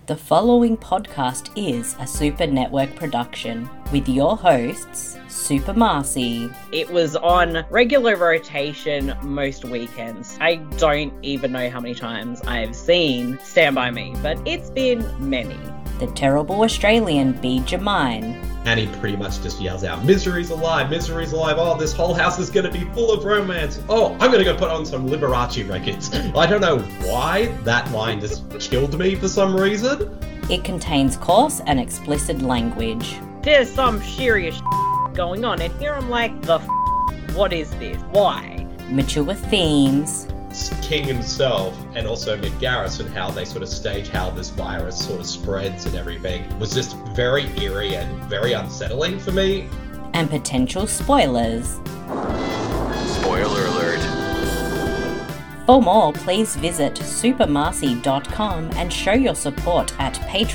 The following podcast is a Super Network production with your hosts, Super Marcy. It was on regular rotation most weekends. I don't even know how many times I've seen Stand By Me, but it's been many. The terrible Australian B. Jamine. And he pretty much just yells out, "Misery's alive, misery's alive, oh, this whole house is going to be full of romance. Oh, I'm going to go put on some Liberace records." I don't know why that line just killed me for some reason. It contains coarse and explicit language. There's some serious going on, and here I'm like, what is this? Why? Mature themes. King himself and also Mick Garris and how they sort of stage how this virus sort of spreads and everything was just very eerie and very unsettling for me. And potential spoilers. Spoiler alert. For more, please visit supermarcy.com and show your support at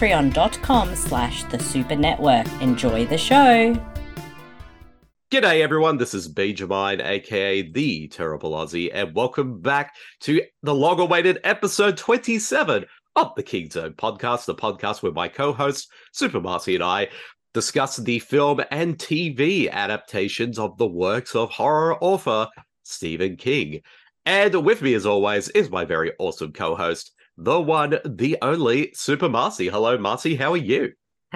patreon.com/thesupernetwork. Enjoy the show. G'day everyone, this is B. Jamine, aka The Terrible Aussie, and welcome back to the long-awaited episode 27 of the King Zone podcast, the podcast where my co-host, Super Marcy, and I discuss the film and TV adaptations of the works of horror author Stephen King. And with me, as always, is my very awesome co-host, the one, the only, Super Marcy. Hello, Marcy, how are you?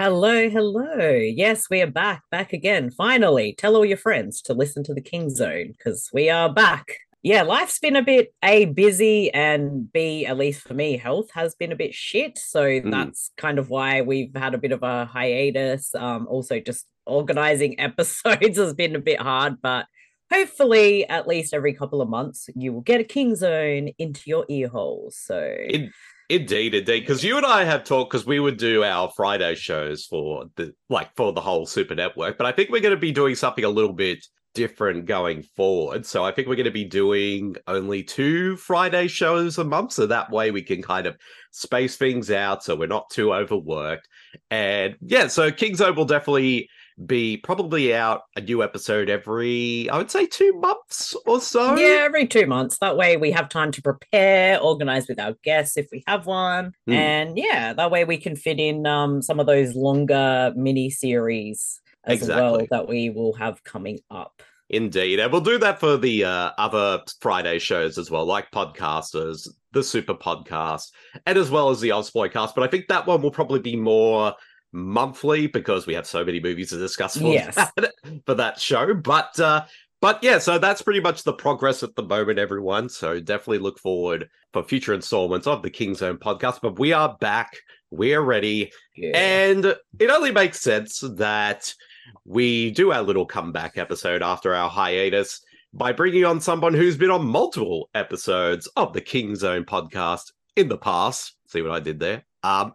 Hello. Yes, we are back again. Finally, tell all your friends to listen to the King Zone because we are back. Yeah, life's been a bit A, busy, and B, at least for me, health has been a bit shit. So that's kind of why we've had a bit of a hiatus. Also, just organizing episodes has been a bit hard, but hopefully, at least every couple of months, you will get a King Zone into your ear holes. So. Indeed. Because you and I have talked, because we would do our Friday shows for the whole Super Network, but I think we're going to be doing something a little bit different going forward. So I think we're going to be doing only 2 Friday shows a month, so that way we can kind of space things out so we're not too overworked. And yeah, so King Zone will definitely be probably out a new episode every, I would say, 2 months or so. Yeah, every 2 months. That way we have time to prepare, organize with our guests if we have one. And yeah, that way we can fit in some of those longer mini series as well that we will have coming up. Indeed. And we'll do that for the other Friday shows as well, like Podcasters, the Super Podcast, and as well as the Ozploitcast. But I think that one will probably be more monthly because we have so many movies to discuss for that show. But yeah, so that's pretty much the progress at the moment, everyone. So definitely look forward for future installments of the King Zone podcast. But we are back. We're ready. Yeah. And it only makes sense that we do our little comeback episode after our hiatus by bringing on someone who's been on multiple episodes of the King Zone podcast in the past. See what I did there? And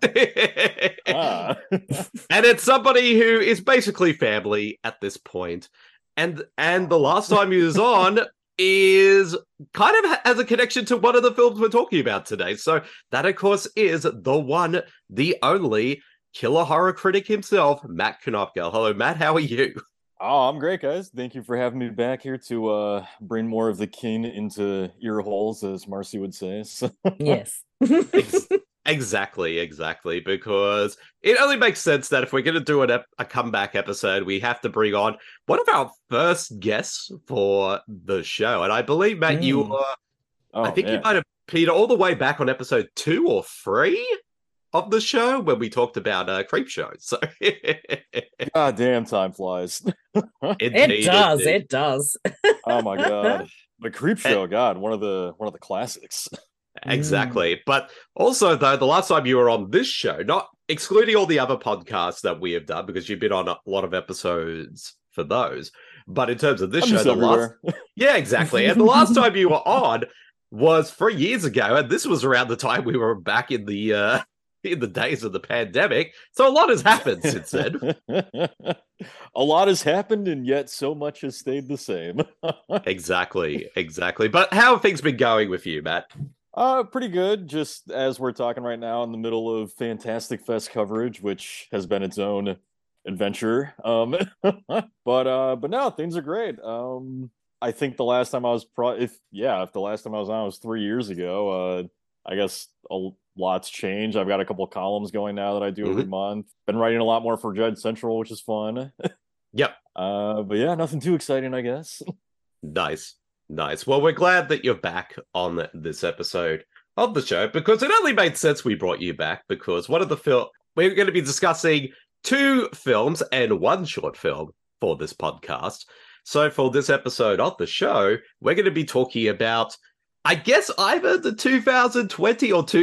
it's somebody who is basically family at this point. And the last time he was on is kind of has a connection to one of the films we're talking about today. So that, of course, is the one, the only killer horror critic himself, Matt Konopka. Hello, Matt. How are you? Oh, I'm great, guys. Thank you for having me back here to bring more of the king into ear holes, as Marcy would say. So. Yes. Exactly, because it only makes sense that if we're going to do a comeback episode, we have to bring on one of our first guests for the show. And I believe, Matt, you were, you might have peed all the way back on episode 2 or 3 of the show when we talked about Creepshow. So, God damn, time flies. It does. Oh my god, the Creepshow, God, one of the classics. Exactly. But also, though, the last time you were on this show, not excluding all the other podcasts that we have done, because you've been on a lot of episodes for those, but in terms of this show, yeah, exactly. And the last time you were on was 3 years ago, and this was around the time we were back in the days of the pandemic. So a lot has happened since then. A lot has happened, and yet so much has stayed the same. Exactly. But how have things been going with you, Matt? Pretty good. Just as we're talking right now in the middle of Fantastic Fest coverage, which has been its own adventure. But no, things are great. I think the last time I was if the last time I was on was 3 years ago. I guess a lots change. I've got a couple of columns going now that I do every Mhm. month. Been writing a lot more for Judge Central, which is fun. Yep. But yeah, nothing too exciting, I guess. Nice. Nice. Well, we're glad that you're back on this episode of the show because it only made sense we brought you back because one of the we're going to be discussing 2 films and 1 short film for this podcast. So for this episode of the show, we're going to be talking about, I guess, either the 2020 or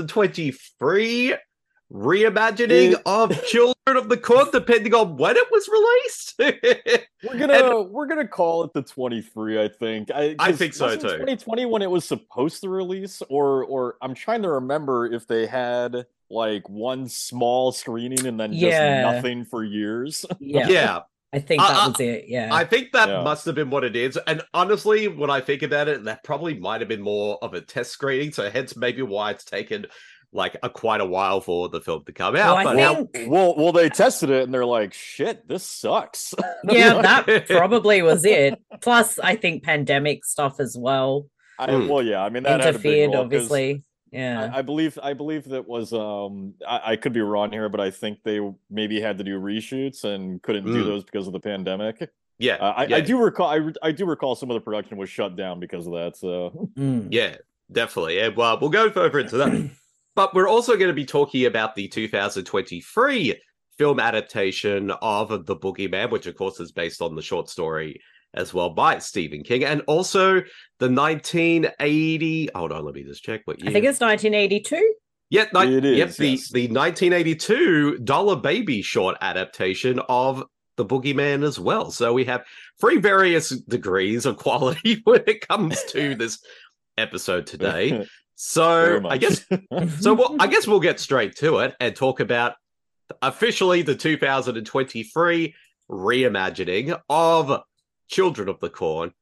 2023 reimagining of Children of the Corn, depending on when it was released. We're gonna call it the 23, I think. I think so too. 2020 when it was supposed to release, or I'm trying to remember if they had like one small screening and then just nothing for years. Yeah. I think that was it. Yeah. I think that must have been what it is. And honestly, when I think about it, that probably might have been more of a test screening. So hence maybe why it's taken like quite a while for the film to come out. Well, they tested it and they're like, shit, this sucks. Yeah, that probably was it. Plus, I think pandemic stuff as well. I mean that interfered, obviously. Yeah, I believe that was I could be wrong here, but I think they maybe had to do reshoots and couldn't do those because of the pandemic. I do recall some of the production was shut down because of that. So yeah, definitely. And we'll go further into that. But we're also going to be talking about the 2023 film adaptation of The Boogeyman, which of course is based on the short story as well by Stephen King, and also the 1980. Hold on, let me just check what year. I think it's 1982. Yeah, it is. The 1982 Dollar Baby short adaptation of The Boogeyman as well. So we have 3 various degrees of quality when it comes to this episode today. So I guess we'll get straight to it and talk about officially the 2023 reimagining of Children of the Corn.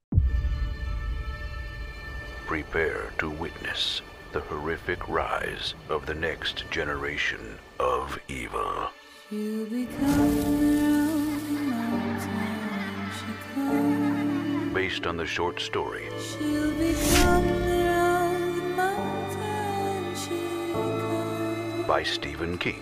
Prepare to witness the horrific rise of the next generation of evil. Based on the short story by Stephen King,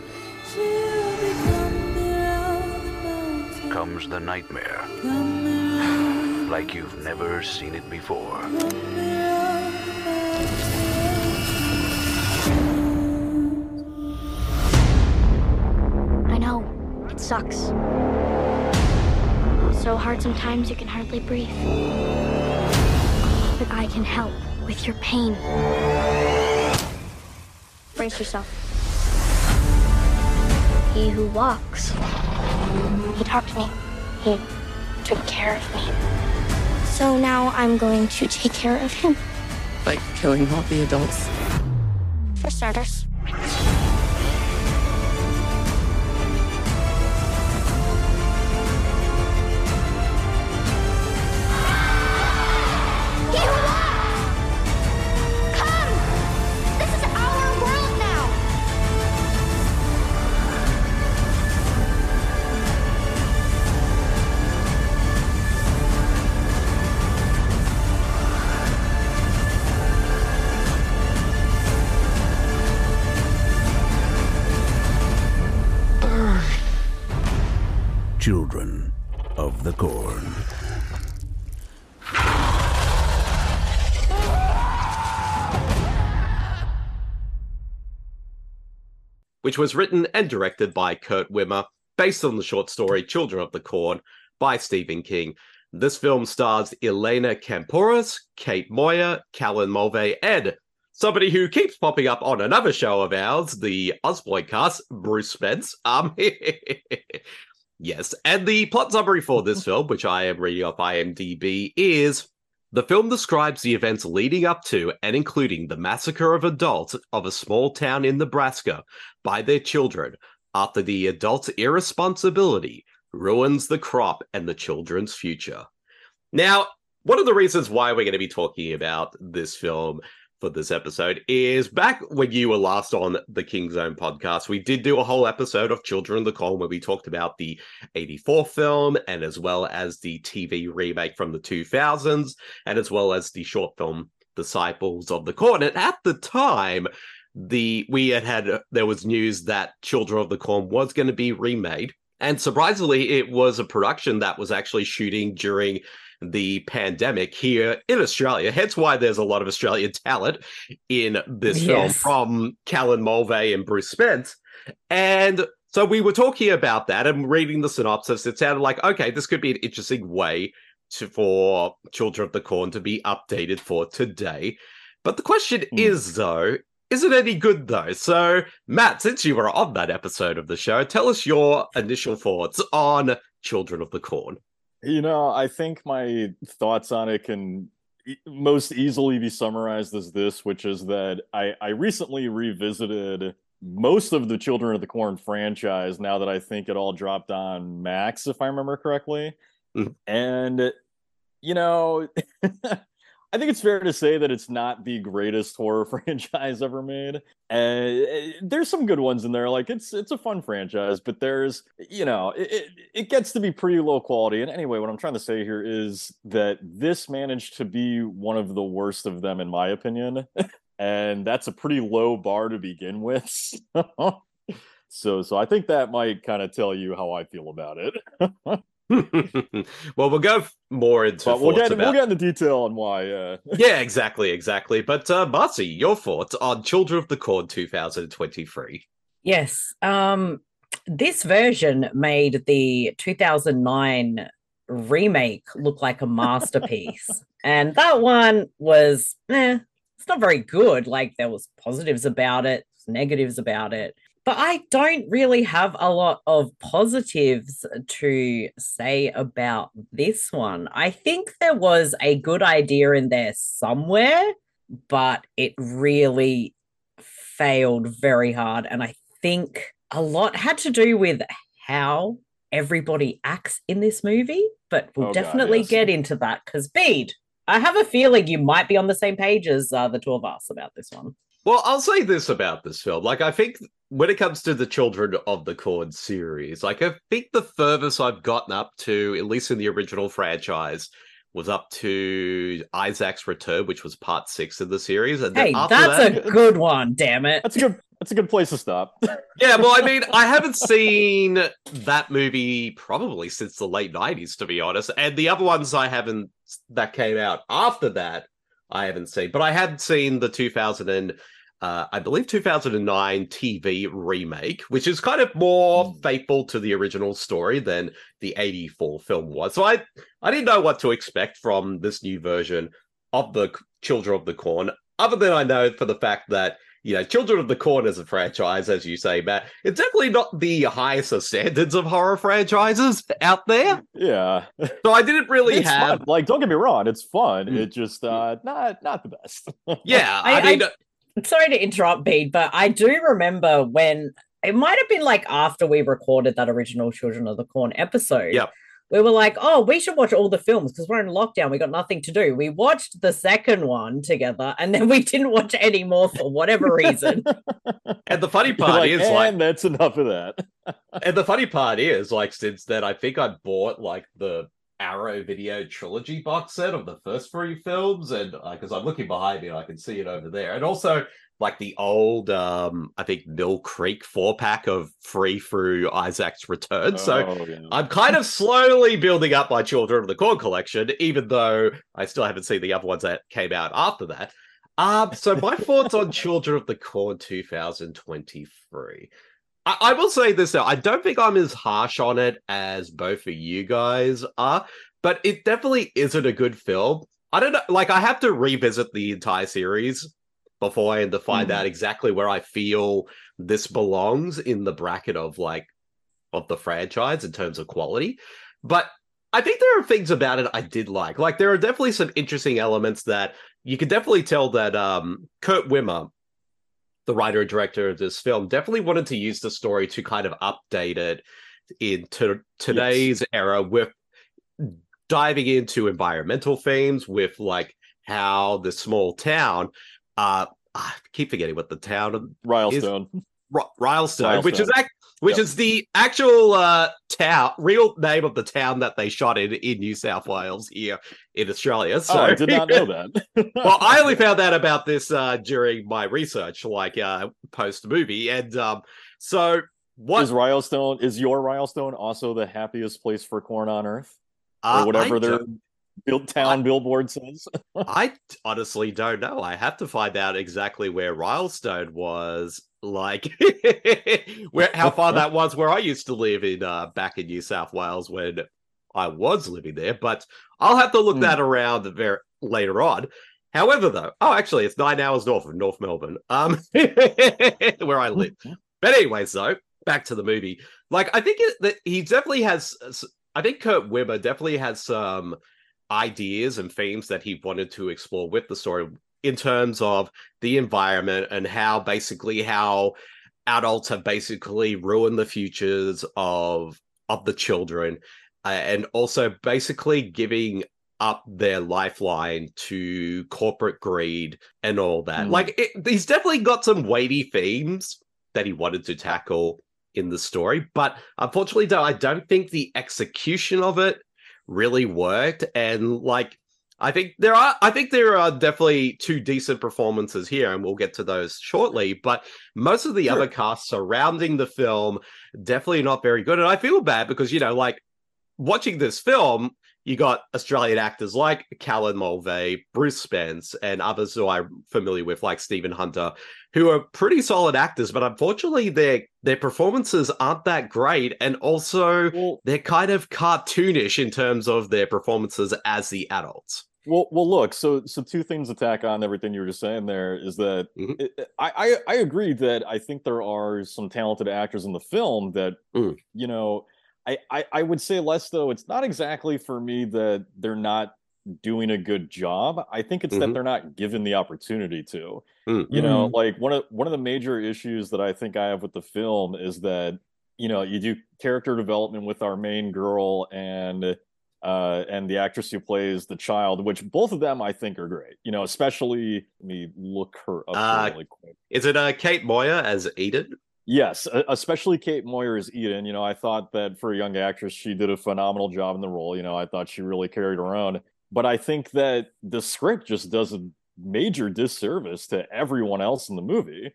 comes the nightmare like you've never seen it before. I know, it sucks. It's so hard sometimes you can hardly breathe. But I can help with your pain. Brace yourself. He who walks, he talked to me. He took care of me. So now I'm going to take care of him. By killing all the adults. For starters. Children of the Corn. Which was written and directed by Kurt Wimmer, based on the short story Children of the Corn by Stephen King. This film stars Elena Kampouris, Kate Moyer, Callan Mulvey, and somebody who keeps popping up on another show of ours, the Ozboycast, Bruce Spence. Yes, and the plot summary for this film, which I am reading off IMDb, is the film describes the events leading up to and including the massacre of adults of a small town in Nebraska by their children after the adults' irresponsibility ruins the crop and the children's future. Now, one of the reasons why we're going to be talking about this film for this episode is back when you were last on the King Zone podcast, we did do a whole episode of Children of the Corn where we talked about the 84 film and as well as the TV remake from the 2000s and as well as the short film Disciples of the Corn. And at the time, there was news that Children of the Corn was going to be remade. And surprisingly, it was a production that was actually shooting during the pandemic here in Australia. Hence why there's a lot of Australian talent in this film from Callan Mulvey and Bruce Spence. And so we were talking about that and reading the synopsis. It sounded like, okay, this could be an interesting way for Children of the Corn to be updated for today. But the question is, though, is it any good, though? So, Matt, since you were on that episode of the show, tell us your initial thoughts on Children of the Corn. I think my thoughts on it can most easily be summarized as this, which is that I recently revisited most of the Children of the Corn franchise now that I think it all dropped on Max, if I remember correctly. And, I think it's fair to say that it's not the greatest horror franchise ever made. There's some good ones in there. Like it's a fun franchise, but there's, it gets to be pretty low quality. And anyway, what I'm trying to say here is that this managed to be one of the worst of them, in my opinion. And that's a pretty low bar to begin with. So I think that might kind of tell you how I feel about it. Well, we'll go more into we'll get into detail on why. Yeah, exactly. But Marcy, your thoughts on Children of the Corn 2023? Yes. This version made the 2009 remake look like a masterpiece. And that one was, it's not very good. Like there was positives about it, negatives about it. But I don't really have a lot of positives to say about this one. I think there was a good idea in there somewhere, but it really failed very hard. And I think a lot had to do with how everybody acts in this movie. But we'll definitely get into that because, Bede, I have a feeling you might be on the same page as the two of us about this one. Well, I'll say this about this film. Like, I think when it comes to the Children of the Corn series, like, I think the furthest I've gotten up to, at least in the original franchise, was up to Isaac's Return, which was part 6 of the series. And hey, that's a good one, damn it. That's a good place to stop. Yeah, well, I mean, I haven't seen that movie probably since the late 90s, to be honest. And the other ones that came out after that, I haven't seen. But I had seen the I believe 2009 TV remake, which is kind of more faithful to the original story than the 84 film was. So I didn't know what to expect from this new version of the Children of the Corn, other than I know for the fact that, Children of the Corn as a franchise, as you say, Matt, it's definitely not the highest of standards of horror franchises out there. Yeah. So I didn't really have... Fun. Like, don't get me wrong, it's fun. It's just not the best. Yeah, I mean... Sorry to interrupt, Bede, but I do remember when it might have been like after we recorded that original Children of the Corn episode. Yep. We were like, oh, we should watch all the films because we're in lockdown. We got nothing to do. We watched the second one together and then we didn't watch any more for whatever reason. And the funny part is that's enough of that. And the funny part is, like, since then, I think I bought like the Arrow Video trilogy box set of the first 3 films, and because I'm looking behind me, I can see it over there, and also like the old, I think Mill Creek 4-pack of free through Isaac's Return. I'm kind of slowly building up my Children of the Corn collection, even though I still haven't seen the other ones that came out after that. So my thoughts on Children of the Corn 2023. I will say this though, I don't think I'm as harsh on it as both of you guys are, but it definitely isn't a good film. I don't know, like I have to revisit the entire series beforehand to find out exactly where I feel this belongs in the bracket of the franchise in terms of quality. But I think there are things about it I did like. Like there are definitely some interesting elements that you could definitely tell that Kurt Wimmer, the writer and director of this film, definitely wanted to use the story to kind of update it into today's era with diving into environmental themes, with like how the small town, I keep forgetting what the town Rylestone. Rylestone, which is which is the actual real name of the town that they shot in New South Wales here in Australia. So I did not know that. Well, I only found out about this during my research, post movie, and so what is Rylestone? Is your Rylestone also the happiest place for corn on earth, or whatever their town billboard says? I honestly don't know. I have to find out exactly where Rylestone was. How far that was where I used to live in back in New South Wales when I was living there, but I'll have to look that around later on. However, though, actually, it's 9 hours north of North Melbourne, where I live. But anyways, though, back to the movie. I think that he definitely has. I think Kurt Wimmer definitely has some ideas and themes that he wanted to explore with the story, in terms of the environment and how adults have basically ruined the futures of the children, and also basically giving up their lifeline to corporate greed and all that. He's definitely got some weighty themes that he wanted to tackle in the story, but unfortunately, I don't think the execution of it really worked. And I think there are definitely two decent performances here, and we'll get to those shortly. But most of the other cast surrounding the film definitely not very good. And I feel bad because, watching this film, you got Australian actors like Callan Mulvey, Bruce Spence, and others who I'm familiar with, like Stephen Hunter, who are pretty solid actors, but unfortunately their performances aren't that great, and also they're kind of cartoonish in terms of their performances as the adults. Well, look. So two things to tack on everything you were just saying there is that I agree that I think there are some talented actors in the film that I would say less, though. It's not exactly for me that they're not doing a good job. I think it's that they're not given the opportunity to. One of the major issues that I think I have with the film is that you do character development with our main girl and the actress who plays the child, which both of them I think are great. Especially, let me look her up really quick. Is it Kate Moyer as Eden? Yes, especially Kate Moyer as Eden. I thought that for a young actress, she did a phenomenal job in the role. I thought she really carried her own. But I think that the script just does a major disservice to everyone else in the movie.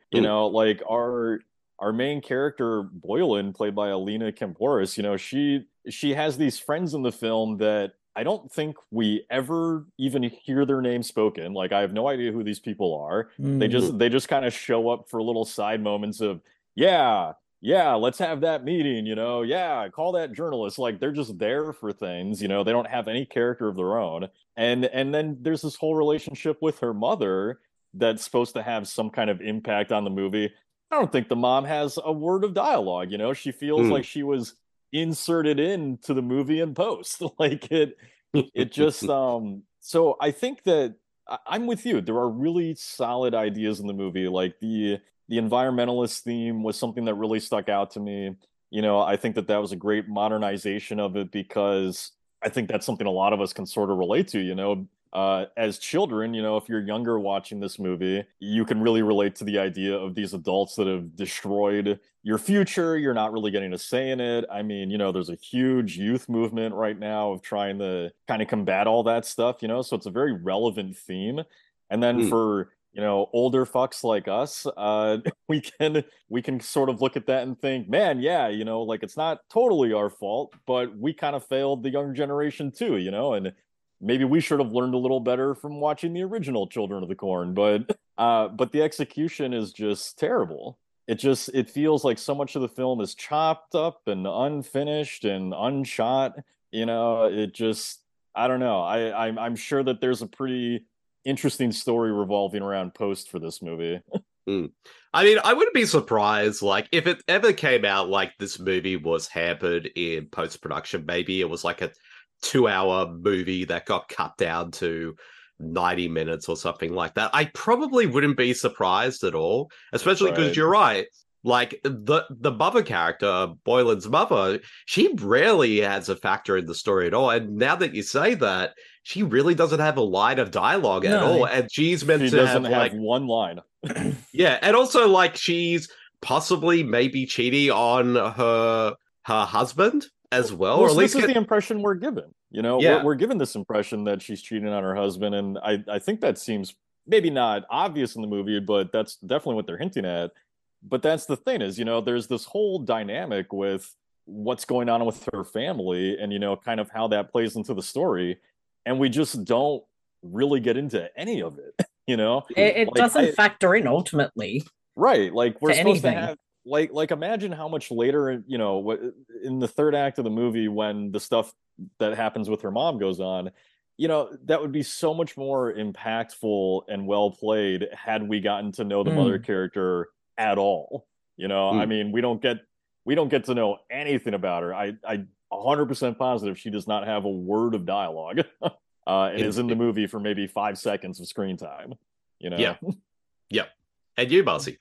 Our main character, Boylan, played by Alina Kemporis, she has these friends in the film that I don't think we ever even hear their name spoken. I have no idea who these people are. They just kind of show up for little side moments of, yeah, let's have that meeting, call that journalist. They're just there for things, they don't have any character of their own. And then there's this whole relationship with her mother that's supposed to have some kind of impact on the movie. I don't think the mom has a word of dialogue, she feels like she was inserted into the movie in post. It just so I think that I'm with you. There are really solid ideas in the movie, the environmentalist theme was something that really stuck out to me. I think that was a great modernization of it, because I think that's something a lot of us can sort of relate to, as children. If you're younger watching this movie, you can really relate to the idea of these adults that have destroyed your future. You're not really getting a say in it. I mean, there's a huge youth movement right now of trying to kind of combat all that stuff, so it's a very relevant theme. And then for older fucks like us, we can sort of look at that and think, man, yeah, it's not totally our fault, but we kind of failed the younger generation too, and maybe we should have learned a little better from watching the original Children of the Corn. But the execution is just terrible. It feels like so much of the film is chopped up and unfinished and unshot. I don't know. I'm sure that there's a pretty interesting story revolving around post for this movie. I mean, I wouldn't be surprised, if it ever came out this movie was hampered in post-production. Maybe it was a 2-hour movie that got cut down to 90 minutes or something like that. I probably wouldn't be surprised at all, especially because you're right. The mother character, Boylan's mother, she rarely has a factor in the story at all. And now that you say that, she really doesn't have a line of dialogue at all. And she's meant to have one line. Yeah, and also she's possibly maybe cheating on her husband as well. Well, or at so least this is the impression we're given. You know, Yeah. we're given this impression that she's cheating on her husband, and I think that seems maybe not obvious in the movie, but that's definitely what they're hinting at. But that's the thing is, you know, there's this whole dynamic with what's going on with her family and, you know, kind of how that plays into the story. And we just don't really get into any of it, you know? It Like, doesn't factor in ultimately. right. Like, we're to supposed anything. to have, like, imagine how much later, you know, in the third act of the movie when the stuff that happens with her mom goes on, you know, that would be so much more impactful and well played had we gotten to know the mother character at all. You know, I mean, we don't get to know anything about her. I 100% positive she does not have a word of dialogue. And is in the movie for maybe 5 seconds of screen time. You know? Yeah. Yep. And you, Marcy.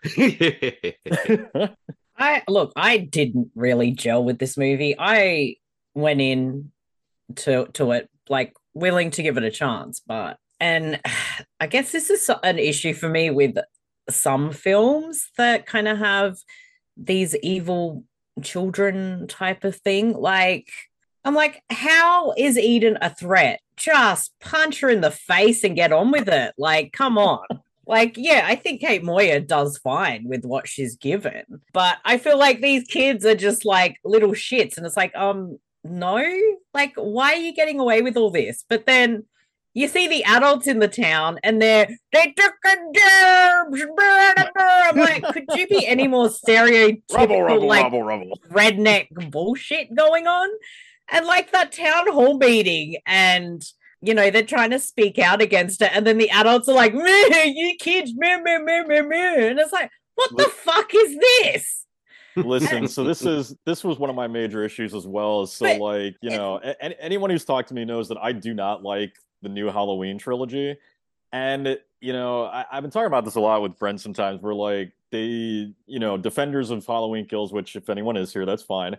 I didn't really gel with this movie. I went in to it like willing to give it a chance, and I guess this is an issue for me with some films that kind of have these evil children type of thing. Like, I'm like, how is Eden a threat? Just punch her in the face and get on with it. Like, come on. Like, yeah, I think Kate Moyer does fine with what she's given, but I feel like these kids are just like little shits, and it's like, no, like, why are you getting away with all this? But then you see the adults in the town, and they took a dibs. I'm like, could you be any more stereotypical, rubble. redneck bullshit going on? And like that town hall meeting, and you know, they're trying to speak out against it, and then the adults are like, meh, you kids, meh, meh, meh, meh, meh. And it's like, what the fuck is this? Listen, so this was one of my major issues as well. So, But- like, you know, anyone who's talked to me knows that I do not like the new Halloween trilogy. And, you know, I've been talking about this a lot with friends sometimes. We're like, they, you know, defenders of Halloween Kills, which if anyone is here, that's fine.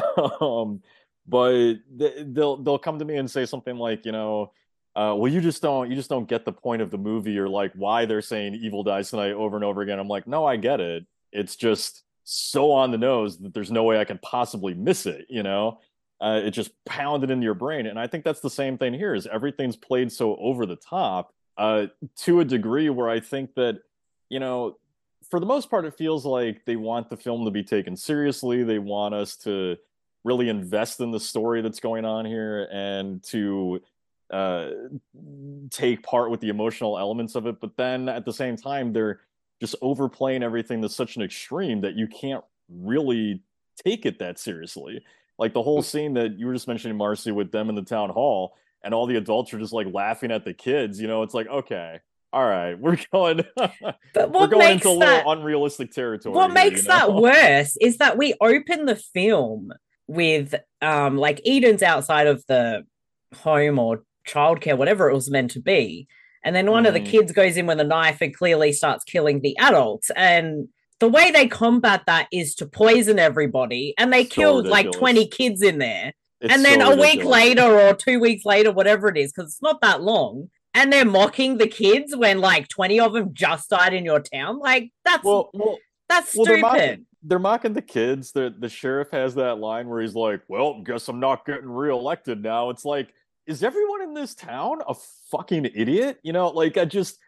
But they'll come to me and say something like, you know, well, you just don't get the point of the movie, or like why they're saying Evil Dies Tonight over and over again. I'm like, no, I get it. It's just so on the nose that there's no way I can possibly miss it, you know? It just pounded into your brain. And I think that's the same thing here, is everything's played so over the top to a degree where I think that, you know, for the most part, it feels like they want the film to be taken seriously. They want us to really invest in the story that's going on here and to take part with the emotional elements of it. But then at the same time, they're just overplaying everything to such an extreme that you can't really take it that seriously. Like the whole scene that you were just mentioning, Marcy, with them in the town hall, and all the adults are just like laughing at the kids. You know, it's like, okay, all right, we're going, But we're what going makes into a that, little unrealistic territory. what here, makes you know? that worse is that we open the film with like Eden's outside of the home or childcare, whatever it was meant to be. And then one of the kids goes in with a knife and clearly starts killing the adults. And the way they combat that is to poison everybody. And they So killed like ridiculous. 20 kids in there. It's and then so a week ridiculous. later or 2 weeks later, whatever it is, because it's not that long, and they're mocking the kids when like 20 of them just died in your town. Like, that's that's stupid. They're mocking the kids. The sheriff has that line where he's like, well, guess I'm not getting reelected now. It's like, is everyone in this town a fucking idiot? You know, like, I just,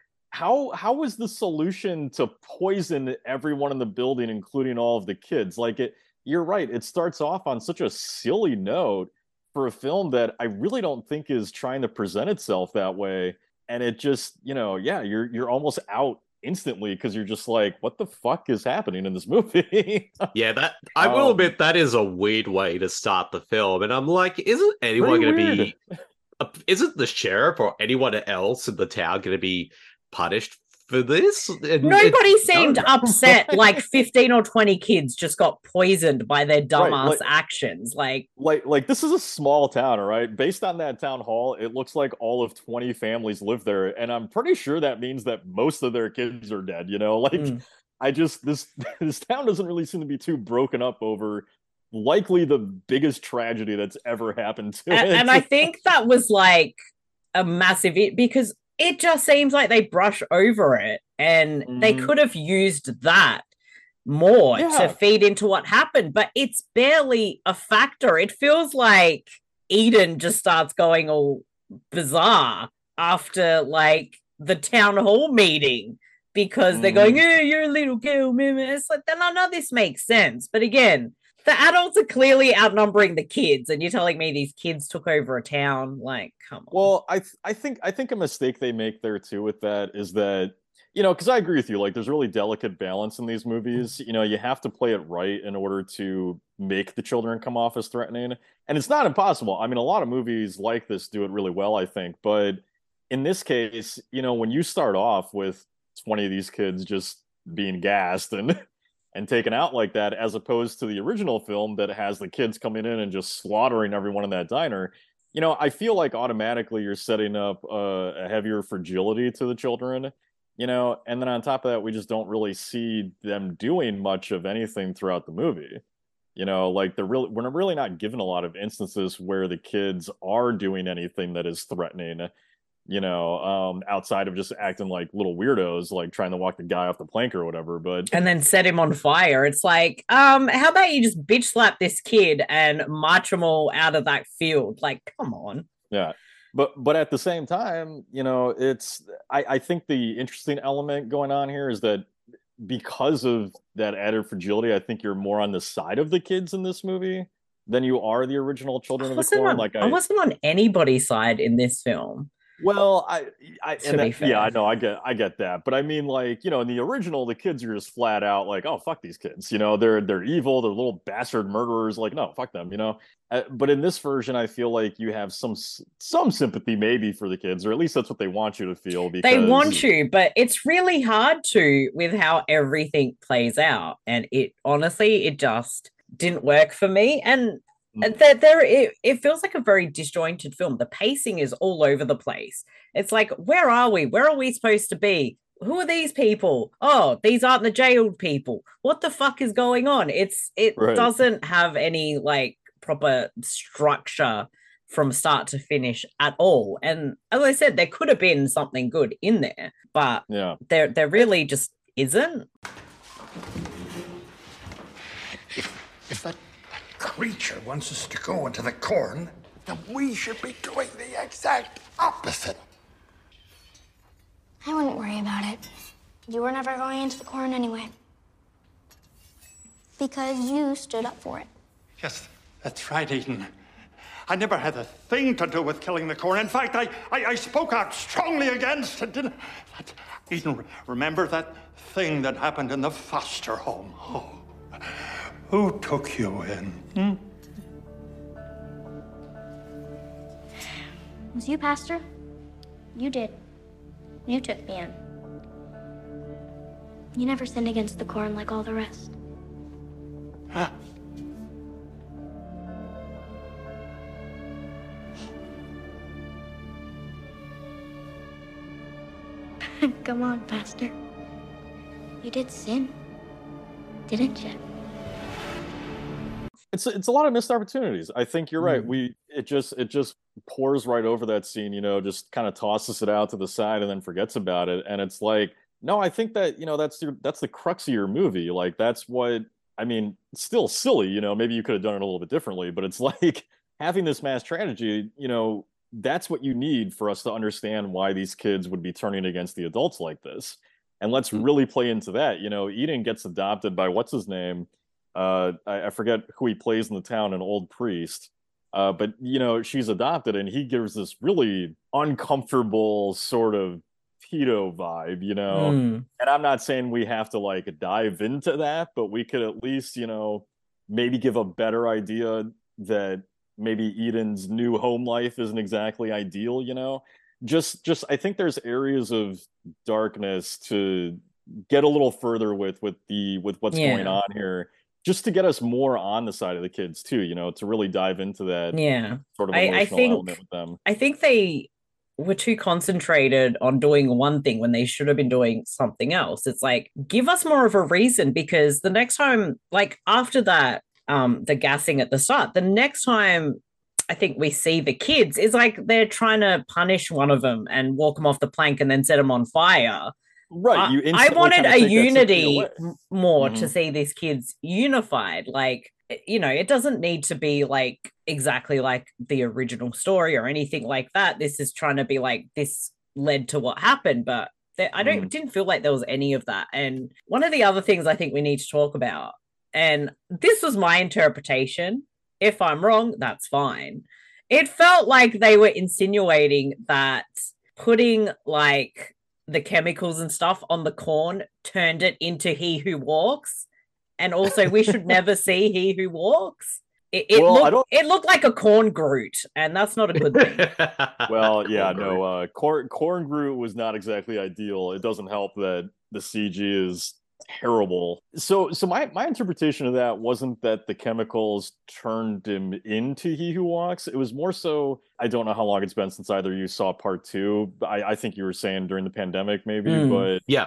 how is the solution to poison everyone in the building, including all of the kids? Like, you're right. It starts off on such a silly note for a film that I really don't think is trying to present itself that way. And it just, you know, yeah, you're almost out instantly because you're just like, what the fuck is happening in this movie? Yeah, that I will admit that is a weird way to start the film, and I'm like, isn't anyone going to be? Isn't the sheriff or anyone else in the town going to be punished for this? And nobody seemed upset. Like 15 or 20 kids just got poisoned by their dumbass actions. Like this is a small town, all right? Based on that town hall, it looks like all of 20 families live there, and I'm pretty sure that means that most of their kids are dead, you know? Like, I just, this town doesn't really seem to be too broken up over likely the biggest tragedy that's ever happened to it. And I think that was like a massive because it just seems like they brush over it, and they could have used that more Yeah. to feed into what happened, but it's barely a factor. It feels like Eden just starts going all bizarre after like the town hall meeting because they're going, "Yeah, you're a little girl, man." It's like, then I know this makes sense, but again, the adults are clearly outnumbering the kids, and you're telling me these kids took over a town? Like, come on. Well, I think a mistake they make there too with that is that, you know, because I agree with you, like there's really delicate balance in these movies. You know, you have to play it right in order to make the children come off as threatening. And it's not impossible. I mean, a lot of movies like this do it really well, I think. But in this case, you know, when you start off with 20 of these kids just being gassed and and taken out like that, as opposed to the original film that has the kids coming in and just slaughtering everyone in that diner, you know, I feel like automatically you're setting up a heavier fragility to the children, you know, and then on top of that, we just don't really see them doing much of anything throughout the movie. You know, like we're really not given a lot of instances where the kids are doing anything that is threatening, you know, outside of just acting like little weirdos, like trying to walk the guy off the plank or whatever. But and then set him on fire. It's like, how about you just bitch slap this kid and march them all out of that field? Like, come on. yeah. But at the same time, you know, I think the interesting element going on here is that because of that added fragility, I think you're more on the side of the kids in this movie than you are the original Children of the Corn. I wasn't on anybody's side in this film. Well, fair. I know, I get that, but I mean, like, you know, in the original, the kids are just flat out like, oh, fuck these kids, you know, they're evil, they're little bastard murderers, like, no, fuck them, you know. But in this version, I feel like you have some sympathy maybe for the kids, or at least that's what they want you to feel. Because they want you, but it's really hard to with how everything plays out, and it honestly, it just didn't work for me. And it feels like a very disjointed film. The pacing is all over the place. It's like, where are we? Where are we supposed to be? Who are these people? Oh, these aren't the jailed people. What the fuck is going on? It Right. doesn't have any like proper structure from start to finish at all. And as I said, there could have been something good in there, but Yeah. there really just isn't. If that creature wants us to go into the corn, then we should be doing the exact opposite. I wouldn't worry about it. You were never going into the corn anyway. Because you stood up for it. Yes, that's right, Eden. I never had a thing to do with killing the corn. In fact, I spoke out strongly against it. Didn't I? Eden, remember that thing that happened in the foster home? Oh, who took you in? It was you, Pastor. You did. You took me in. You never sinned against the corn like all the rest. Huh? Come on, Pastor. You did sin, didn't you? It's a lot of missed opportunities. I think you're right. It just pours right over that scene, you know, just kind of tosses it out to the side and then forgets about it. And it's like, no, I think that, you know, that's the crux of your movie. Like, that's what, I mean, it's still silly, you know, maybe you could have done it a little bit differently, but it's like having this mass tragedy, you know, that's what you need for us to understand why these kids would be turning against the adults like this. And let's really play into that. You know, Eden gets adopted by what's his name? I forget who he plays in the town, an old priest. But, you know, she's adopted and he gives this really uncomfortable sort of pedo vibe, you know. And I'm not saying we have to like dive into that, but we could at least, you know, maybe give a better idea that maybe Eden's new home life isn't exactly ideal, you know. Just I think there's areas of darkness to get a little further with what's going on here, just to get us more on the side of the kids too, you know, to really dive into that sort of emotional element with them. I think they were too concentrated on doing one thing when they should have been doing something else. It's like, give us more of a reason, because the next time, like after that, the gassing at the start, the next time I think we see the kids, it's like they're trying to punish one of them and walk them off the plank and then set them on fire. Right. You I instantly wanted kinda a take that sympathy unity away. more to Mhm. see these kids unified. Like, it doesn't need to be like exactly like the original story or anything like that. This is trying to be like this led to what happened, but I Mm. didn't feel like there was any of that. And one of the other things I think we need to talk about, and this was my interpretation. If I'm wrong, that's fine. It felt like they were insinuating that putting like the chemicals and stuff on the corn turned it into He Who Walks, and also we should never see He Who Walks. Well, I don't. It looked like a corn Groot, and that's not a good thing. Well, yeah, Corn no. Corn Groot was not exactly ideal. It doesn't help that the CG is terrible. So my interpretation of that wasn't that the chemicals turned him into He Who Walks. It was more so. I don't know how long it's been since either of you saw part two. I think you were saying during the pandemic, maybe, but Yeah.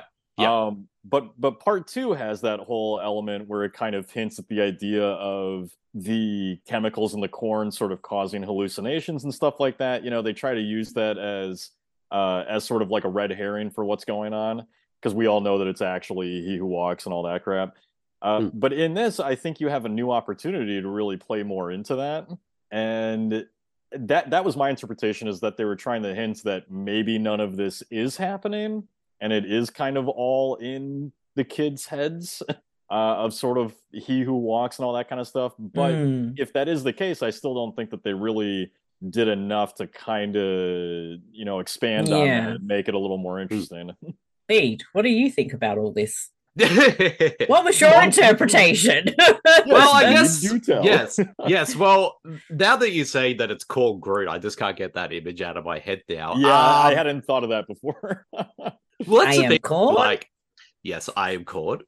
but part two has that whole element where it kind of hints at the idea of the chemicals in the corn sort of causing hallucinations and stuff like that. You know, they try to use that as sort of like a red herring for what's going on, because we all know that it's actually He Who Walks and all that crap. But in this, I think you have a new opportunity to really play more into that. And that was my interpretation, is that they were trying to hint that maybe none of this is happening, and it is kind of all in the kids' heads of sort of He Who Walks and all that kind of stuff. But if that is the case, I still don't think that they really did enough to kind of, expand on that and make it a little more interesting. Bede, what do you think about all this? What was your interpretation? Well, I guess do tell. yes. Well, now that you say that it's called Groot, I just can't get that image out of my head now. Yeah, I hadn't thought of that before. Well, that's I the am thing. Corn. Like, yes, I am Corn.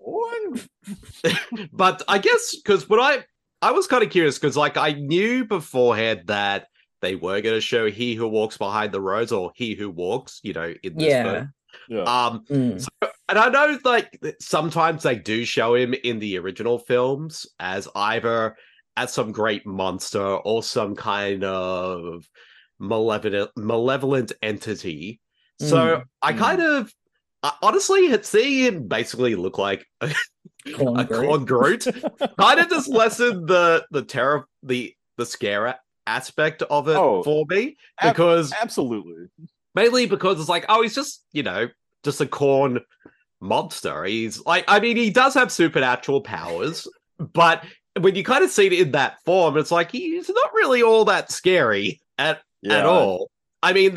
But I guess because I was kind of curious, because like I knew beforehand that they were going to show He Who Walks Behind the Rose, or He Who Walks, in this film. Yeah. So, and I know like sometimes they do show him in the original films as either as some great monster or some kind of malevolent entity. So I kind of honestly seeing him basically look like a corn Groot kind of just lessened the terror, the scare aspect of it for me, because absolutely. Mainly because it's like, oh, he's just, just a corn monster. He's like, I mean, he does have supernatural powers, but when you kind of see it in that form, it's like, he's not really all that scary at all. I mean,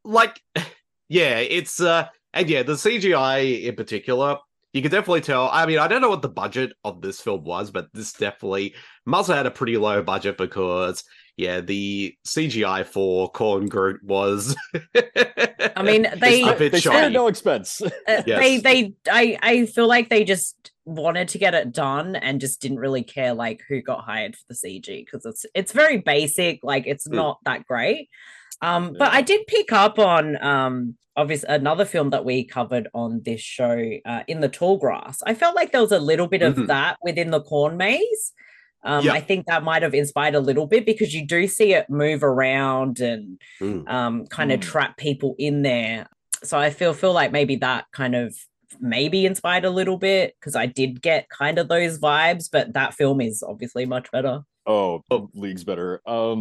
it's, and yeah, the CGI in particular, you can definitely tell. I mean, I don't know what the budget of this film was, but this definitely must have had a pretty low budget, because the CGI for Corn Groot was. I mean, they spared no expense. Yes. I feel like they just wanted to get it done and just didn't really care like who got hired for the CG, because it's very basic. Like, it's not that great. But I did pick up on obviously another film that we covered on this show, In the Tall Grass. I felt like there was a little bit of that within the corn maze. I think that might have inspired a little bit, because you do see it move around and kind of trap people in there. So I feel like maybe that kind of maybe inspired a little bit, because I did get kind of those vibes, but that film is obviously much better. Oh, leagues better.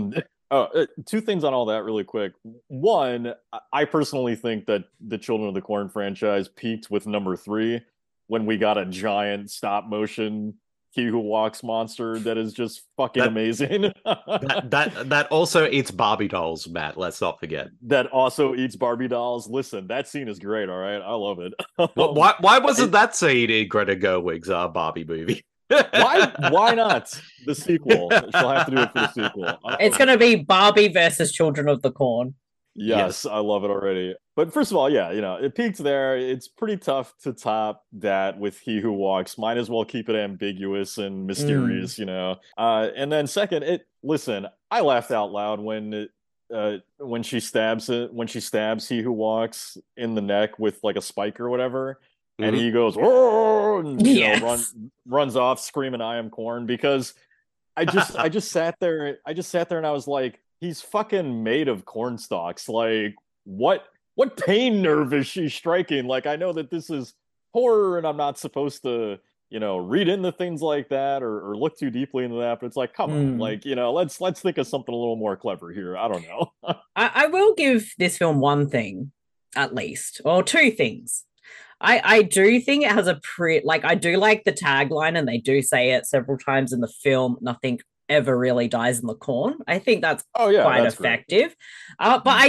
Two things on all that really quick. One, I personally think that the Children of the Corn franchise peaked with number 3, when we got a giant stop motion He Who Walks monster that is just fucking amazing. that also eats Barbie dolls, Matt. Let's not forget. That also eats Barbie dolls. Listen, that scene is great. All right, I love it. Why wasn't that scene in Greta Gerwig's Barbie movie? Why not the sequel? She'll have to do it for the sequel. It's going to be Barbie versus Children of the Corn. Yes, I love it already. But first of all, it peaked there. It's pretty tough to top that with He Who Walks. Might as well keep it ambiguous and mysterious, And then second, listen, I laughed out loud when she stabs He Who Walks in the neck with like a spike or whatever. And he goes, "Oh!" and runs off screaming, "I am Corn," because I just sat there and I was like, he's fucking made of corn stalks. Like, what what pain nerve is she striking? Like, I know that this is horror and I'm not supposed to, read into things like that or look too deeply into that, but it's like, come on, like, let's think of something a little more clever here. I don't know. I will give this film one thing, at least, or two things. I do think it has I do like the tagline, and they do say it several times in the film, nothing ever really dies in the corn. I think that's quite effective. But I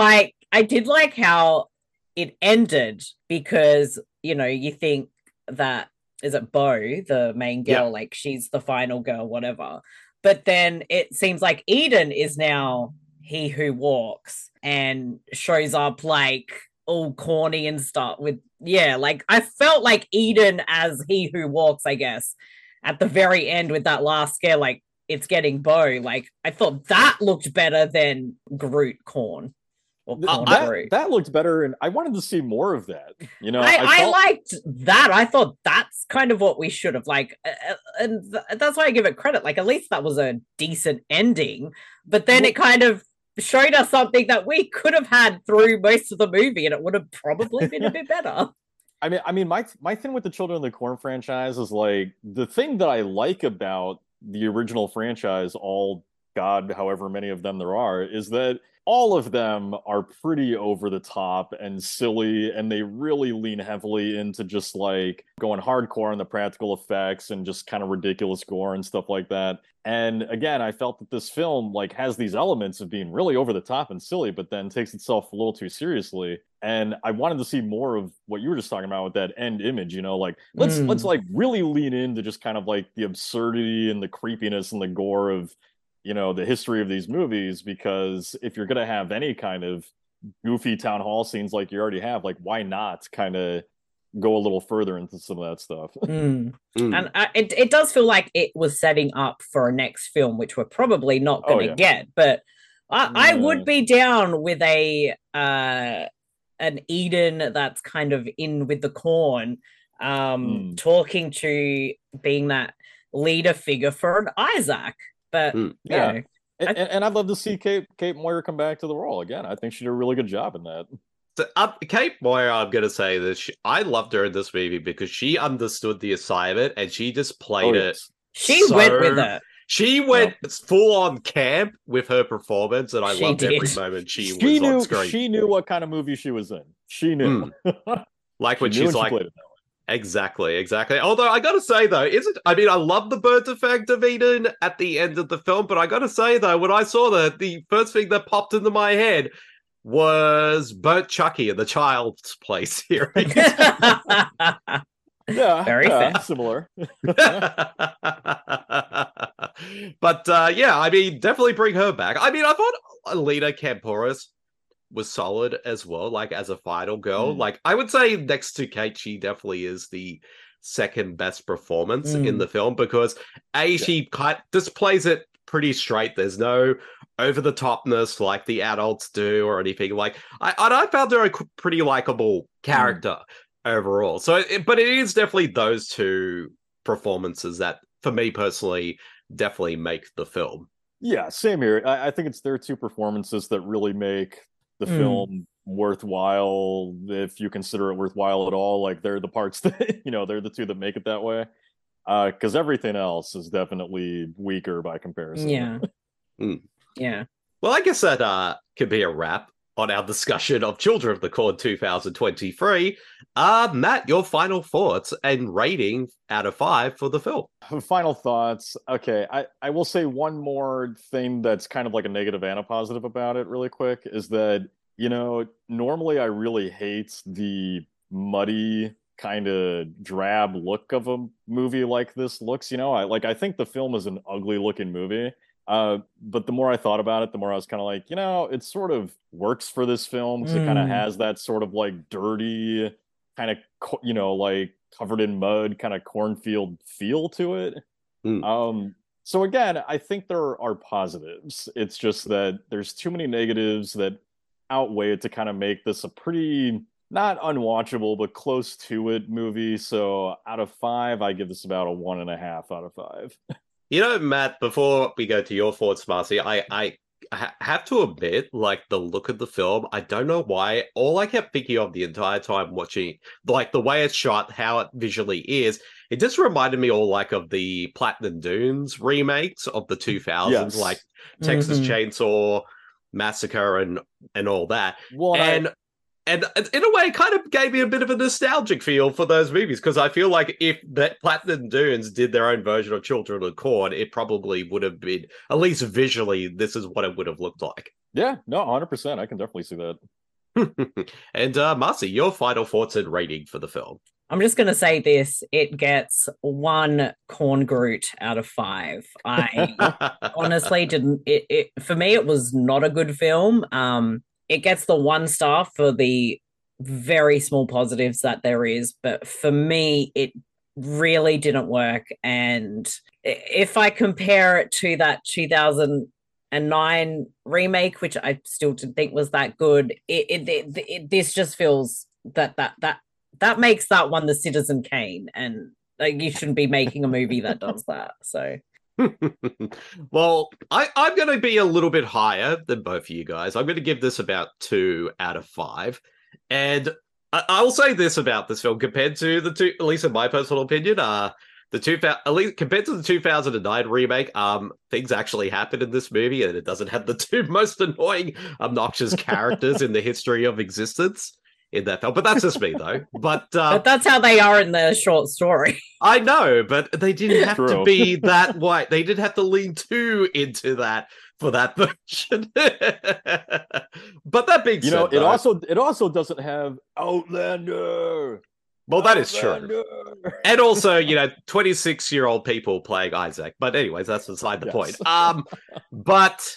did like how it ended, because, you think that, is it Bo, the main girl, like she's the final girl, whatever. But then it seems like Eden is now he who walks and shows up like all corny and stuff with, like I felt like Eden as he who walks, I guess, at the very end with that last scare, like it's getting Bo. Like I thought that looked better than Groot corn. That looked better, and I wanted to see more of that. I liked that. I thought that's kind of what we should have and that's why I give it credit. Like at least that was a decent ending, but then it kind of showed us something that we could have had through most of the movie, and it would have probably been a bit better. I mean, my thing with the Children of the Corn franchise is like the thing that I like about the original franchise, all God, however many of them there are, is that all of them are pretty over the top and silly, and they really lean heavily into just like going hardcore on the practical effects and just kind of ridiculous gore and stuff like that. And again, I felt that this film like has these elements of being really over the top and silly, but then takes itself a little too seriously. And I wanted to see more of what you were just talking about with that end image, like let's like really lean into just kind of like the absurdity and the creepiness and the gore of the history of these movies, because if you're going to have any kind of goofy town hall scenes like you already have, like why not kind of go a little further into some of that stuff? And it does feel like it was setting up for a next film, which we're probably not going to get, but I would be down with an Eden that's kind of in with the corn, talking to being that leader figure for an Isaac. But and I'd love to see Kate Moyer come back to the role again. I think she did a really good job in that. So, Kate Moyer, I'm going to say this. I loved her in this movie because she understood the assignment and she just played it. She went with it. She went full on camp with her performance, and I loved every moment she was on screen. She knew what kind of movie she was in. She knew. Like when she's like, Exactly. Although I gotta say though, I love the bird effect of Eden at the end of the film, but I gotta say though, when I saw that, the first thing that popped into my head was Bert Chucky in the Child's Play series. Very fair. Similar. But definitely bring her back. I thought Alina Kampouris was solid as well, like as a final girl. Like I would say next to Kate, she definitely is the second best performance in the film, because she just plays it pretty straight. There's no over the topness like the adults do or anything. Like I found her a pretty likable character overall. So, but it is definitely those two performances that, for me personally, definitely make the film. Yeah, same here. I think it's their two performances that really make the film worthwhile, if you consider it worthwhile at all. Like they're the parts that they're the two that make it that way, because everything else is definitely weaker by comparison. Yeah. Well, I guess that could be a wrap on our discussion of Children of the Corn 2023. Matt, your final thoughts and rating out of 5 for the film. Final thoughts. Okay, I will say one more thing that's kind of like a negative and a positive about it really quick, is that, normally I really hate the muddy kind of drab look of a movie like this looks. I think the film is an ugly looking movie. But the more I thought about it, the more I was kind of like, it sort of works for this film, because it kind of has that sort of like dirty, kind of, like covered in mud, kind of cornfield feel to it. So again, I think there are positives. It's just that there's too many negatives that outweigh it to kind of make this a pretty, not unwatchable, but close to it movie. So out of 5, I give this about a 1.5 out of 5. Matt, before we go to your thoughts, Marcy, I have to admit, like, the look of the film, I don't know why. All I kept thinking of the entire time watching, like, the way it's shot, how it visually is, it just reminded me all, like, of the Platinum Dunes remakes of the 2000s, Yes. like Texas Chainsaw Massacre and all that. Well, and in a way, it kind of gave me a bit of a nostalgic feel for those movies, because I feel like if that Platinum Dunes did their own version of Children of the Corn, it probably would have been, at least visually, this is what it would have looked like. Yeah, no, 100%. I can definitely see that. And Marcy, your final thoughts and rating for the film? I'm just going to say this. It gets 1 corn Groot out of 5. I honestly didn't... For me, it was not a good film. It gets the 1 star for the very small positives that there is. But for me, it really didn't work. And if I compare it to that 2009 remake, which I still didn't think was that good, this just feels that makes that one the Citizen Kane. And like, you shouldn't be making a movie that does that. So... Well, I'm going to be a little bit higher than both of you guys. I'm going to give this about 2 out of 5. And I will say this about this film, compared to the two, at least in my personal opinion, at least compared to the 2009 remake, things actually happen in this movie, and it doesn't have the 2 most annoying, obnoxious characters in the history of existence in that film. But that's just me, though. But that's how they are in the short story. I know, but they didn't have to be that white. They didn't have to lean too into that for that version. But that being said, it also doesn't have Outlander. Well, that is true. And also, 26-year-old people playing Isaac. But anyways, that's beside the point. But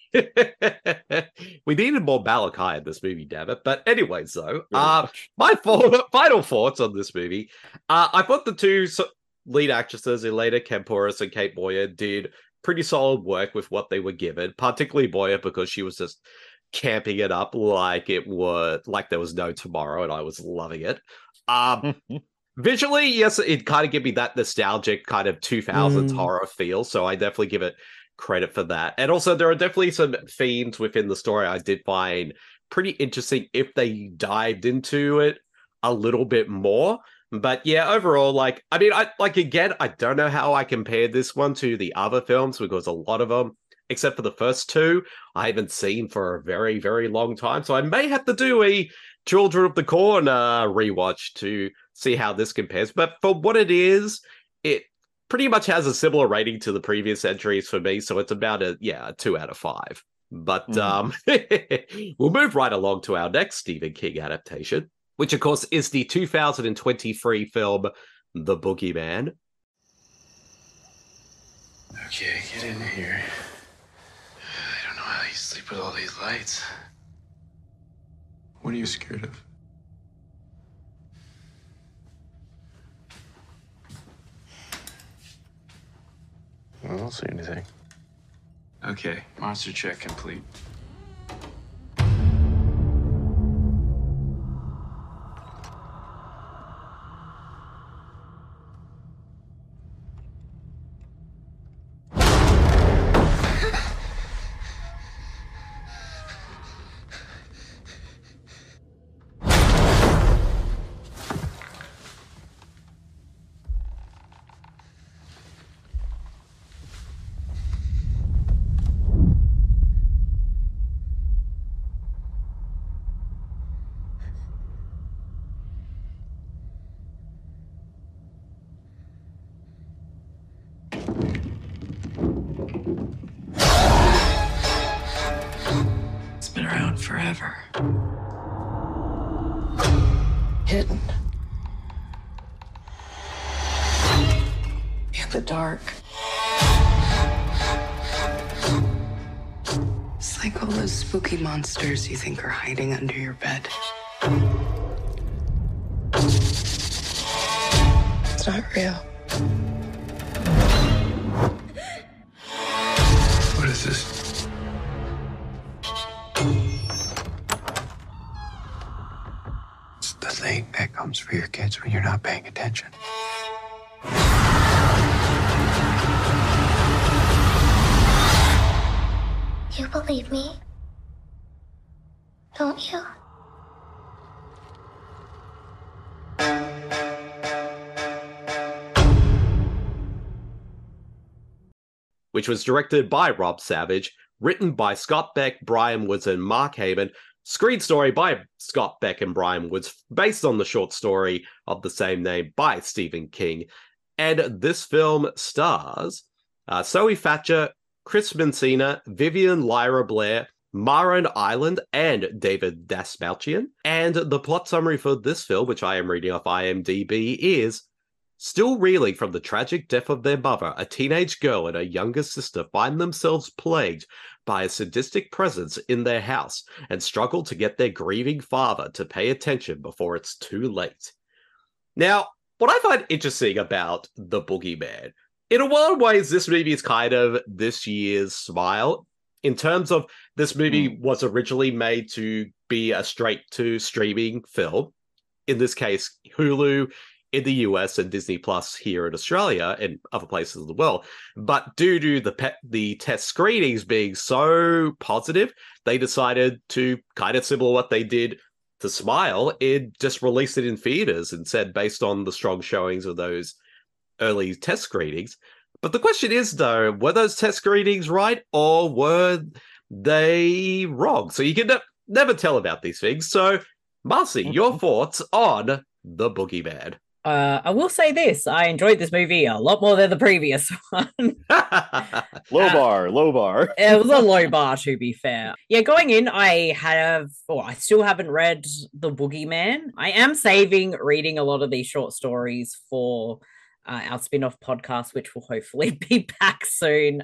we needed more Malachi in this movie, damn it. But anyways, though, my final thoughts on this movie. I thought the 2 lead actresses, Elena Kampouris and Kate Boyer, did pretty solid work with what they were given, particularly Boyer, because she was just camping it up like there was no tomorrow, and I was loving it. Visually, yes, it kind of gave me that nostalgic kind of 2000s horror feel, so I definitely give it credit for that. And also, there are definitely some themes within the story I did find pretty interesting if they dived into it a little bit more. But yeah, overall, again, I don't know how I compared this one to the other films, because a lot of them, except for the first 2, I haven't seen for a very, very long time. So I may have to do a Children of the Corn rewatch to see how this compares. But for what it is, it pretty much has a similar rating to the previous entries for me, so it's about a 2 out of 5. But we'll move right along to our next Stephen King adaptation, which of course is the 2023 film The Boogeyman. Okay, get in here. I don't know how you sleep with all these lights. What are you scared of? I don't see anything. Okay, monster check complete. Forever. Hidden. In the dark. It's like all those spooky monsters you think are hiding under your bed. It's not real. What is this? The thing that comes for your kids when you're not paying attention. You believe leave me. Don't you? Which was directed by Rob Savage, written by Scott Beck, Brian Woods, and Mark Heyman, screen story by Scott Beck and Brian Woods, based on the short story of the same name by Stephen King. And this film stars Zoe Thatcher, Chris Messina, Vivian Lyra Blair, Maron Island, and David Dastmalchian. And the plot summary for this film, which I am reading off IMDb, is: still reeling from the tragic death of their mother, a teenage girl and her younger sister find themselves plagued by a sadistic presence in their house and struggle to get their grieving father to pay attention before it's too late. Now, what I find interesting about The Boogeyman, in a lot of ways, this movie is kind of this year's Smile, in terms of this movie was originally made to be a straight-to-streaming film. In this case, Hulu in the US and Disney Plus here in Australia and other places in the world. But due to the test screenings being so positive, they decided to, kind of similar to what they did to Smile, it just released it in theaters and said, based on the strong showings of those early test screenings. But the question is, though, were those test screenings right or were they wrong? So you can never tell about these things. So, Marcy, your thoughts on The Boogeyman? I will say this: I enjoyed this movie a lot more than the previous one. Low bar. It was a low bar, to be fair. Yeah, going in, I still haven't read The Boogeyman. I am saving reading a lot of these short stories for our spin-off podcast, which will hopefully be back soon,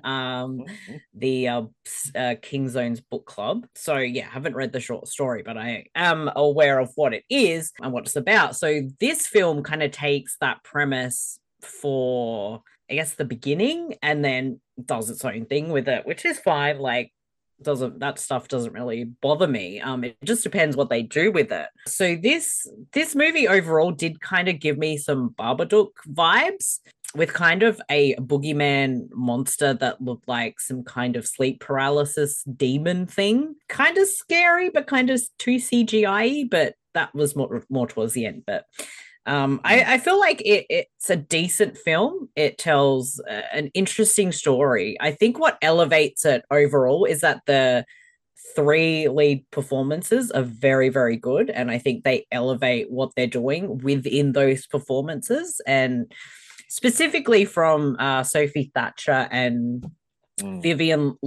the King Zone's book club. So yeah, I haven't read the short story, but I am aware of what it is and what it's about. So this film kind of takes that premise for, I guess, the beginning and then does its own thing with it, which is fine. Like, that stuff doesn't really bother me. It just depends what they do with it. So this movie overall did kind of give me some Babadook vibes, with kind of a boogeyman monster that looked like some kind of sleep paralysis demon thing. Kind of scary, but kind of too CGI-y, but that was more towards the end. But I feel like it's a decent film. It tells an interesting story. I think what elevates it overall is that the 3 lead performances are very, very good. And I think they elevate what they're doing within those performances. And specifically from Sophie Thatcher and Vivian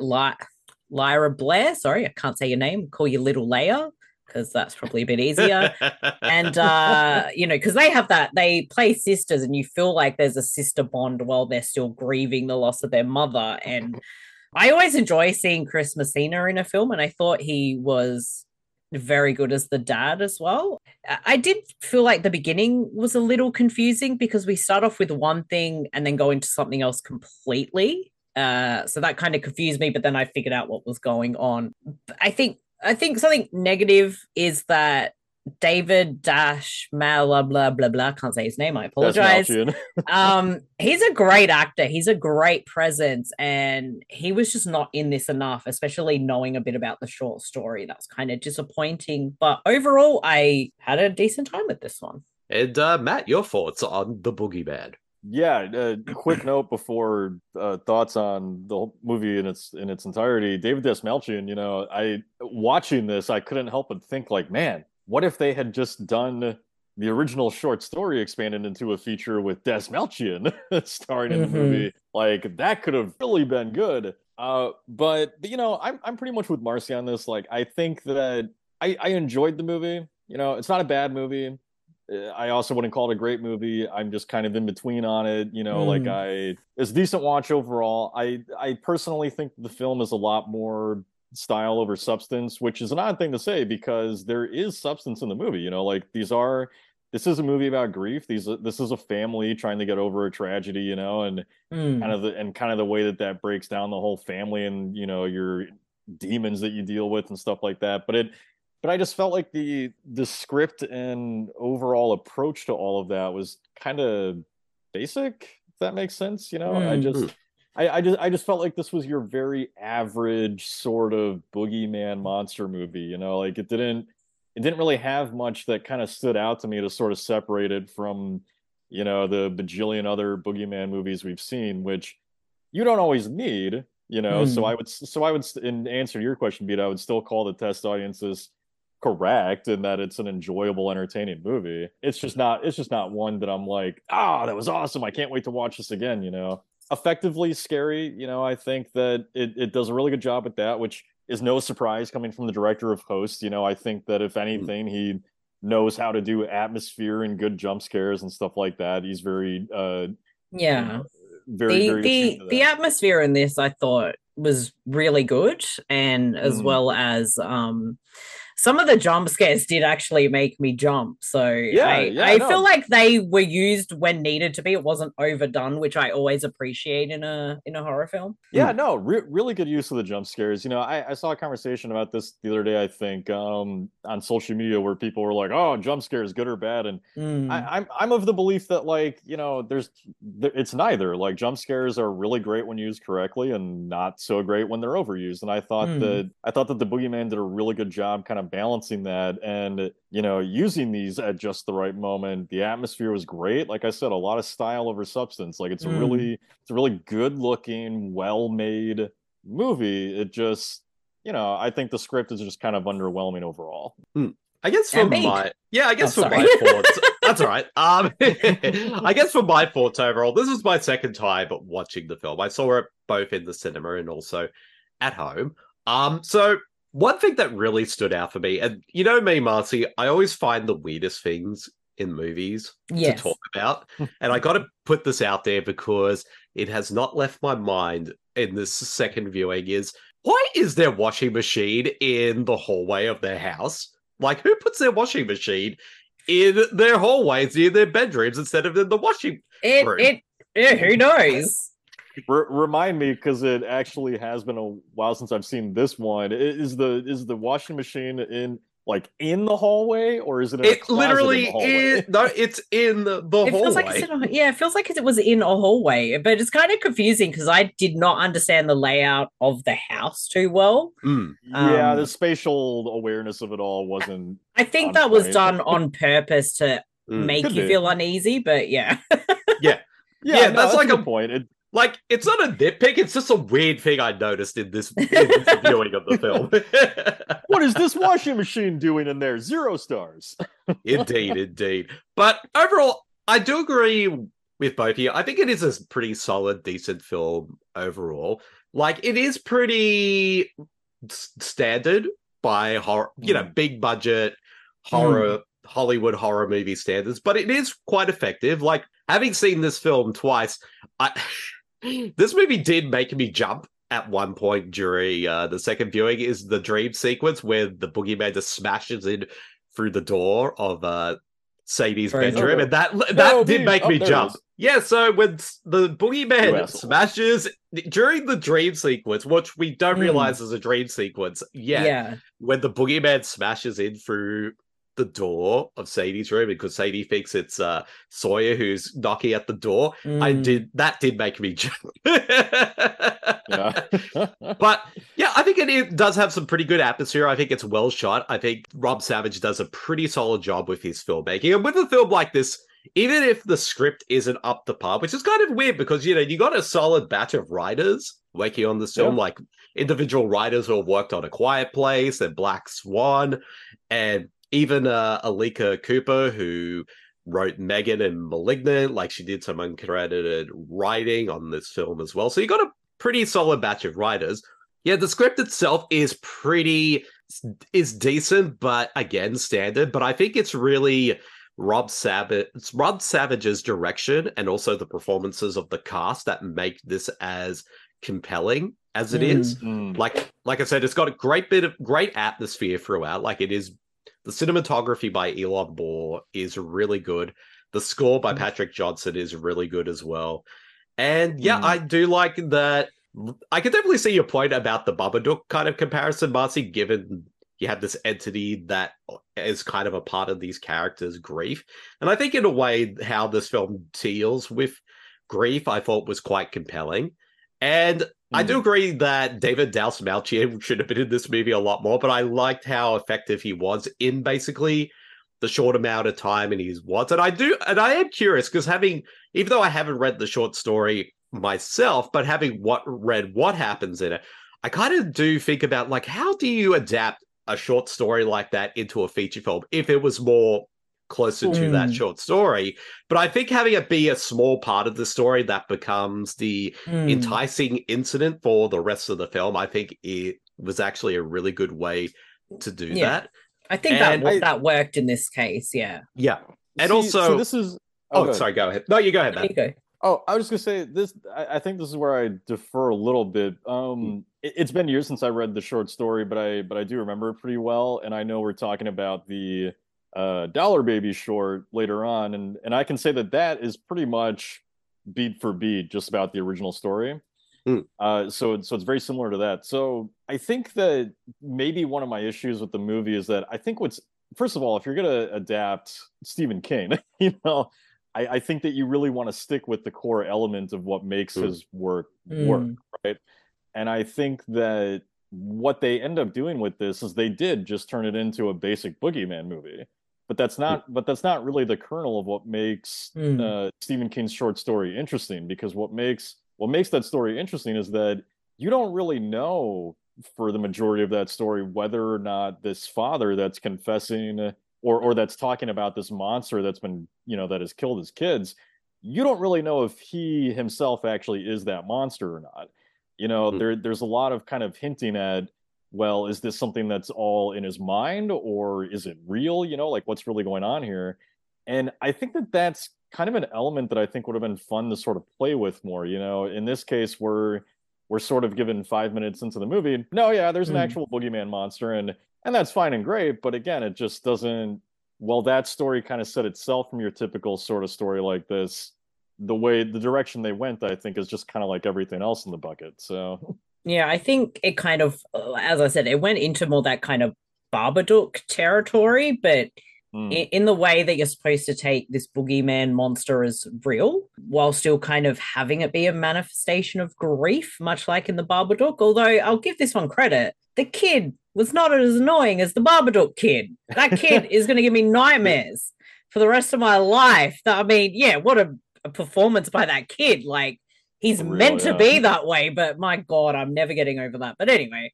Lyra Blair. Sorry, I can't say your name. I'll call you Little Leia, because that's probably a bit easier. And, because they play sisters and you feel like there's a sister bond while they're still grieving the loss of their mother. And I always enjoy seeing Chris Messina in a film, and I thought he was very good as the dad as well. I did feel like the beginning was a little confusing because we start off with one thing and then go into something else completely. So that kind of confused me, but then I figured out what was going on. I think something negative is that David blah blah blah, can't say his name, I apologize. He's a great actor, he's a great presence, and he was just not in this enough, especially knowing a bit about the short story. That's kind of disappointing, but overall I had a decent time with this one. And Matt, your thoughts on The Boogeyman? Yeah, quick note before thoughts on the whole movie in its entirety. David Dastmalchian, I watching this, I couldn't help but think, like, man, what if they had just done the original short story expanded into a feature with Dastmalchian starring in the movie? Like, that could have really been good. But I'm pretty much with Marcy on this. Like, I think that I enjoyed the movie. It's not a bad movie. I also wouldn't call it a great movie. I'm just kind of in between on it. It's a decent watch overall. I personally think the film is a lot more style over substance, which is an odd thing to say because there is substance in the movie. This is a movie about grief. This is a family trying to get over a tragedy, and kind of the way that breaks down the whole family and your demons that you deal with and stuff like that. But I just felt like the script and overall approach to all of that was kind of basic, if that makes sense. I just felt like this was your very average sort of boogeyman monster movie, like it didn't really have much that kind of stood out to me to sort of separate it from, the bajillion other boogeyman movies we've seen, which you don't always need, So I would, in answer to your question, Beat, I would still call the test audiences correct in that it's an enjoyable, entertaining movie. It's just not one that I'm like, that was awesome. I can't wait to watch this again, Effectively scary, I think that it does a really good job at that, which is no surprise coming from the director of Host. I think that if anything, he knows how to do atmosphere and good jump scares and stuff like that. He's very the atmosphere in this I thought was really good, and as well as some of the jump scares did actually make me jump. So I feel like they were used when needed to be. It wasn't overdone, which I always appreciate in a horror film. Yeah, no, really good use of the jump scares. I saw a conversation about this the other day, I think, on social media, where people were like, "Oh, jump scares, good or bad?" And I'm of the belief that, like, it's neither. Like, jump scares are really great when used correctly, and not so great when they're overused. And I thought that the Boogeyman did a really good job kind of balancing that, and using these at just the right moment. The atmosphere was great. Like I said, a lot of style over substance. Like, it's a really good looking, well made movie. It just, I think the script is just kind of underwhelming overall. I guess for my thoughts, that's all right. I guess for my thoughts overall, this is my second time watching the film. I saw it both in the cinema and also at home. So one thing that really stood out for me, and me, Marcy, I always find the weirdest things in movies to talk about. And I got to put this out there because it has not left my mind in this second viewing, is why is there washing machine in the hallway of their house? Like, who puts their washing machine in their hallways near their bedrooms instead of in the washing room? Who knows? Remind me, because it actually has been a while since I've seen this one. Is the washing machine in the hallway, or is it in a closet literally in the hallway? No, it's in the hallway. It feels like it was in a hallway, but it's kind of confusing because I did not understand the layout of the house too well. Yeah, the spatial awareness of it all wasn't. I think that was done on purpose to make you feel uneasy, but yeah. Yeah, that's like a point. It's not a nitpick, it's just a weird thing I noticed in this viewing of the film. What is this washing machine doing in there? 0 stars. Indeed. But overall, I do agree with both of you. I think it is a pretty solid, decent film overall. Like, it is pretty standard by horror, big budget horror, Hollywood horror movie standards, but it is quite effective. Like, having seen this film twice, this movie did make me jump at one point during the second viewing. Is the dream sequence where the boogeyman just smashes in through the door of Sadie's bedroom, and that did make me jump. Yeah, so when the boogeyman smashes during the dream sequence, which we don't realize is a dream sequence yet, when the boogeyman smashes in through the door of Sadie's room because Sadie thinks it's Sawyer who's knocking at the door. That did make me jump. But yeah, I think it does have some pretty good atmosphere. I think it's well shot. I think Rob Savage does a pretty solid job with his filmmaking. And with a film like this, even if the script isn't up to par, which is kind of weird because, you got a solid batch of writers working on this film, like individual writers who have worked on A Quiet Place and Black Swan, and even Alika Cooper, who wrote Megan and Malignant, like she did some uncredited writing on this film as well. So you got a pretty solid batch of writers. Yeah, the script itself is decent, but again, standard. But I think it's really Rob Savage's direction and also the performances of the cast that make this as compelling as it is. Like I said, it's got a great atmosphere throughout. Like, it is. The cinematography by Elon Moore is really good. The score by Patrick Johnson is really good as well. And yeah, I do like that. I can definitely see your point about the Babadook kind of comparison, Marcy, given you have this entity that is kind of a part of these characters' grief. And I think in a way how this film deals with grief, I thought was quite compelling. And I do agree that David Dastmalchian should have been in this movie a lot more, but I liked how effective he was in basically the short amount of time and he was. And I am curious because even though I haven't read the short story myself, but having read what happens in it, I kind of do think about like, how do you adapt a short story like that into a feature film if it was more closer to that short story? But I think having it be a small part of the story that becomes the enticing incident for the rest of the film, I think it was actually a really good way to do that. I think that worked in this case. Yeah. And this is sorry, go ahead. No, you go ahead, Matt. I was just gonna say this. I think this is where I defer a little bit. It's been years since I read the short story, but I do remember it pretty well, and I know we're talking about the Dollar Baby short later on, and I can say that is pretty much beat for beat just about the original story. So it's very similar to that. So I think that maybe one of my issues with the movie is that I think first of all, if you're gonna adapt Stephen King, I think that you really want to stick with the core element of what makes his work, right? And I think that what they end up doing with this is they did just turn it into a basic Boogeyman movie. But that's not really the kernel of what makes Stephen King's short story interesting, because what makes that story interesting is that you don't really know for the majority of that story whether or not this father that's confessing or that's talking about this monster that's been, that has killed his kids, you don't really know if he himself actually is that monster or not. There's a lot of kind of hinting at, well, is this something that's all in his mind or is it real? Like what's really going on here? And I think that that's kind of an element that I think would have been fun to sort of play with more. In this case, we're sort of given 5 minutes into the movie. No, yeah, there's an actual boogeyman monster, and that's fine and great. But again, it just doesn't. Well, that story kind of set itself from your typical sort of story like this. The direction they went, I think, is just kind of like everything else in the bucket. So yeah, I think it kind of, as I said, it went into more that kind of Babadook territory, but in the way that you're supposed to take this boogeyman monster as real, while still kind of having it be a manifestation of grief, much like in the Babadook. Although I'll give this one credit, the kid was not as annoying as the Babadook kid. That kid is going to give me nightmares for the rest of my life. I mean, yeah, what a performance by that kid. Like, he's meant to be that way, but my God, I'm never getting over that. But anyway,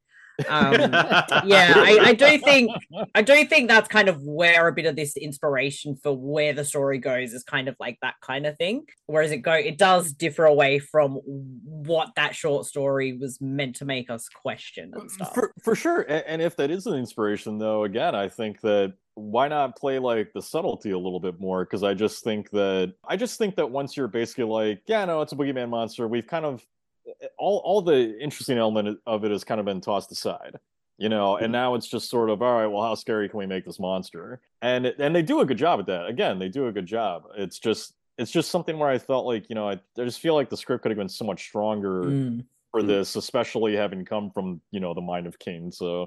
I do think that's kind of where a bit of this inspiration for where the story goes is kind of like that kind of thing. Whereas it does differ away from what that short story was meant to make us question and stuff. For sure. And if that is an inspiration, though, again, I think that why not play like the subtlety a little bit more? Because I just think that once you're basically like, yeah, no, it's a boogeyman monster, we've kind of all the interesting element of it has kind of been tossed aside, and now it's just sort of, all right, well, how scary can we make this monster? And they do a good job at that. Again, they do a good job. It's just something where I felt like, I just feel like the script could have been so much stronger for this, especially having come from, the mind of King. So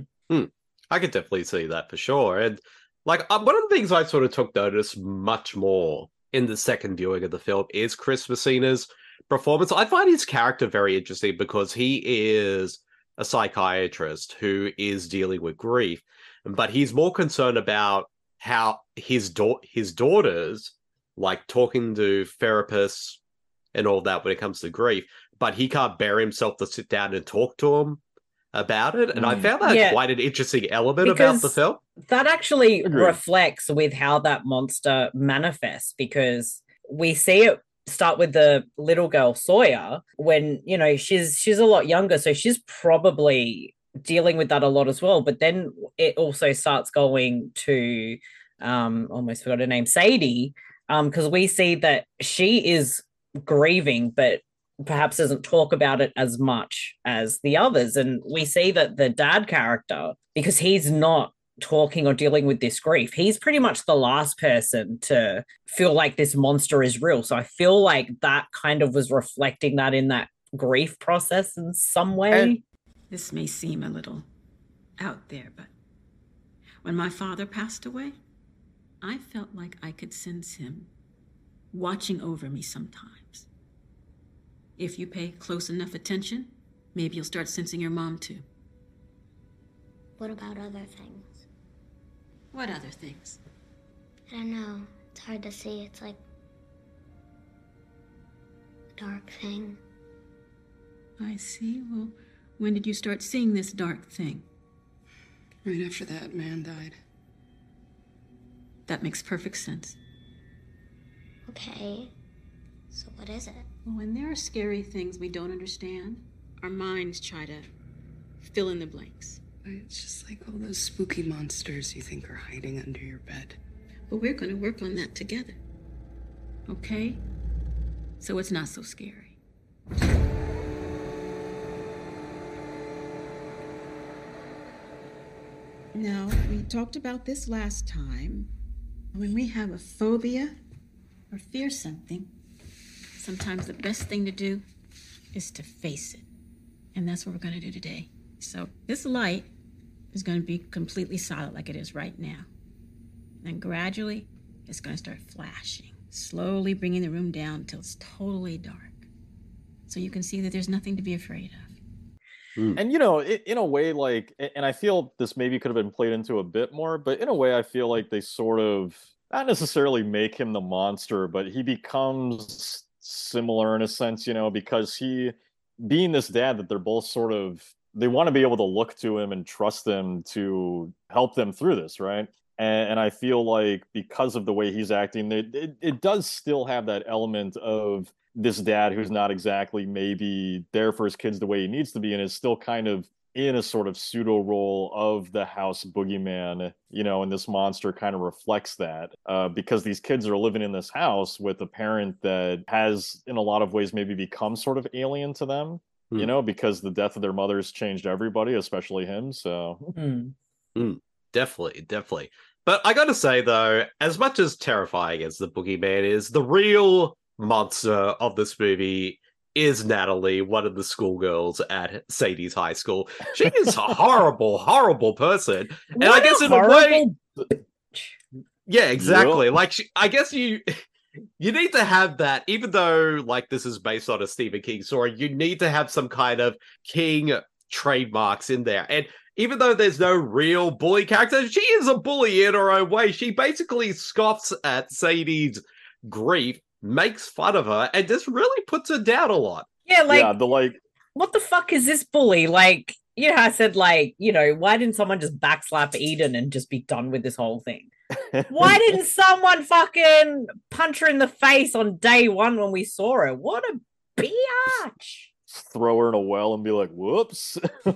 I could definitely see that for sure. And like one of the things I sort of took notice much more in the second viewing of the film is Chris Messina's performance. I find his character very interesting because he is a psychiatrist who is dealing with grief, but he's more concerned about how his daughters, like talking to therapists and all that when it comes to grief, but he can't bear himself to sit down and talk to them about it. And I found that quite an interesting element about the film. That actually reflects with how that monster manifests, because we see it start with the little girl Sawyer when, she's a lot younger, so she's probably dealing with that a lot as well. But then it also starts going to almost forgot her name, Sadie, because we see that she is grieving, but perhaps doesn't talk about it as much as the others. And we see that the dad character, because he's not talking or dealing with this grief, he's pretty much the last person to feel like this monster is real. So I feel like that kind of was reflecting that in that grief process in some way. And this may seem a little out there, but when my father passed away, I felt like I could sense him watching over me sometimes. If you pay close enough attention, maybe you'll start sensing your mom too. What about other things? What other things? I don't know. It's hard to see. It's like a dark thing. I see. Well, when did you start seeing this dark thing? Right after that man died. That makes perfect sense. Okay. So what is it? Well, when there are scary things we don't understand, our minds try to fill in the blanks. It's just like all those spooky monsters you think are hiding under your bed. But we're going to work on that together. Okay? So it's not so scary. Now, we talked about this last time. When we have a phobia or fear something, sometimes the best thing to do is to face it. And that's what we're going to do today. So this light is going to be completely solid like it is right now. And gradually, it's going to start flashing, slowly bringing the room down until it's totally dark. So you can see that there's nothing to be afraid of. And, you know, in a way, like, and I feel this maybe could have been played into a bit more, but in a way, I feel like they sort of, not necessarily make him the monster, but he becomes similar in a sense, you know, because he, being this dad that they're both sort of, they want to be able to look to him and trust him to help them through this, right? And I feel like because of the way he's acting, it does still have that element of this dad who's not exactly maybe there for his kids the way he needs to be, and is still kind of in a sort of pseudo role of the house boogeyman, you know, and this monster kind of reflects that because these kids are living in this house with a parent that has in a lot of ways maybe become sort of alien to them, you know, because the death of their mothers changed everybody, especially him. So Definitely. But I gotta say, though, as much as terrifying as the boogeyman is, the real monster of this movie is Natalie, one of the schoolgirls at Sadie's high school. She is a horrible, horrible person. And I guess in a way... Yeah, exactly. Yep. Like, I guess you need to have that, even though, like, this is based on a Stephen King story, you need to have some kind of King trademarks in there. And even though there's no real bully character, she is a bully in her own way. She basically scoffs at Sadie's grief, makes fun of her, and just really puts her down a lot. Yeah, what the fuck is this bully? Like, you know how I said, like, you know, why didn't someone just backslap Eden and just be done with this whole thing? Why didn't someone fucking punch her in the face on day one when we saw her? What a biatch. Throw her in a well and be like, whoops. Oops,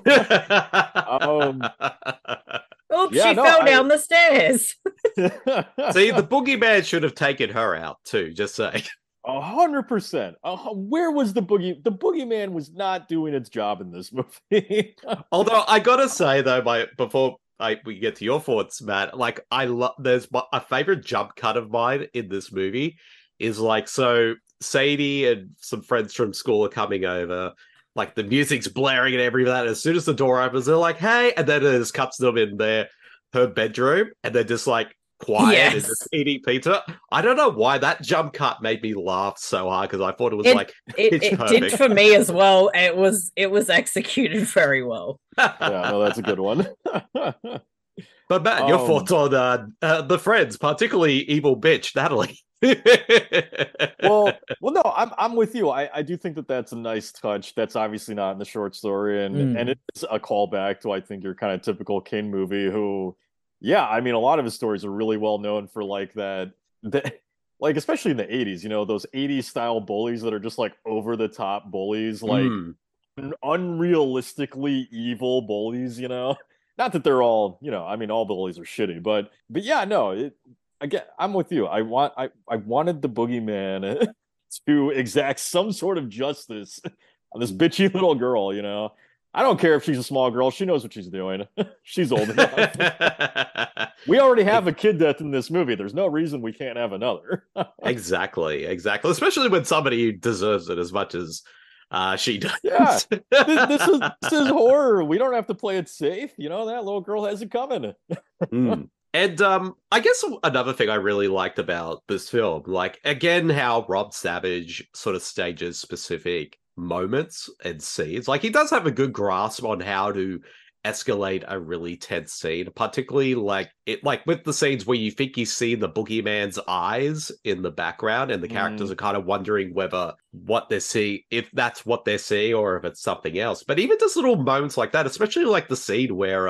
she fell down the stairs. See, the boogeyman should have taken her out too, just saying. 100%. Where was the boogie? The boogeyman was not doing its job in this movie. Although I gotta say though, before we get to your thoughts, Matt, like there's a favorite jump cut of mine in this movie is like, so Sadie and some friends from school are coming over, like the music's blaring and everything. As soon as the door opens, they're like, hey, and then it just cuts them in her bedroom, and they're just like quiet and just eating pizza. I don't know why that jump cut made me laugh so hard, because I thought it was it did for me as well. It was executed very well. Yeah, no, that's a good one. But Matt, your thoughts on the friends, particularly evil bitch Natalie? well, no, I'm with you. I do think that's a nice touch. That's obviously not in the short story, and it's a callback to, I think, your kind of typical King movie. Who, yeah, I mean, a lot of his stories are really well known for like that, like especially in the 80s. You know, those 80s style bullies that are just like over the top bullies, like unrealistically evil bullies. You know, not that they're all, you know, I mean, all bullies are shitty, but yeah, no. I'm with you. I wanted the boogeyman to exact some sort of justice on this bitchy little girl, you know. I don't care if she's a small girl. She knows what she's doing. She's old enough. We already have a kid death in this movie. There's no reason we can't have another. Exactly. Especially when somebody deserves it as much as she does. Yeah. This is horror. We don't have to play it safe. You know, that little girl has it coming. And I guess another thing I really liked about this film, like, again, how Rob Savage sort of stages specific moments and scenes. Like, he does have a good grasp on how to escalate a really tense scene, particularly like with the scenes where you think you see the boogeyman's eyes in the background and the characters are kind of wondering whether what they're seeing, if that's what they're seeing or if it's something else. But even just little moments like that, especially like the scene where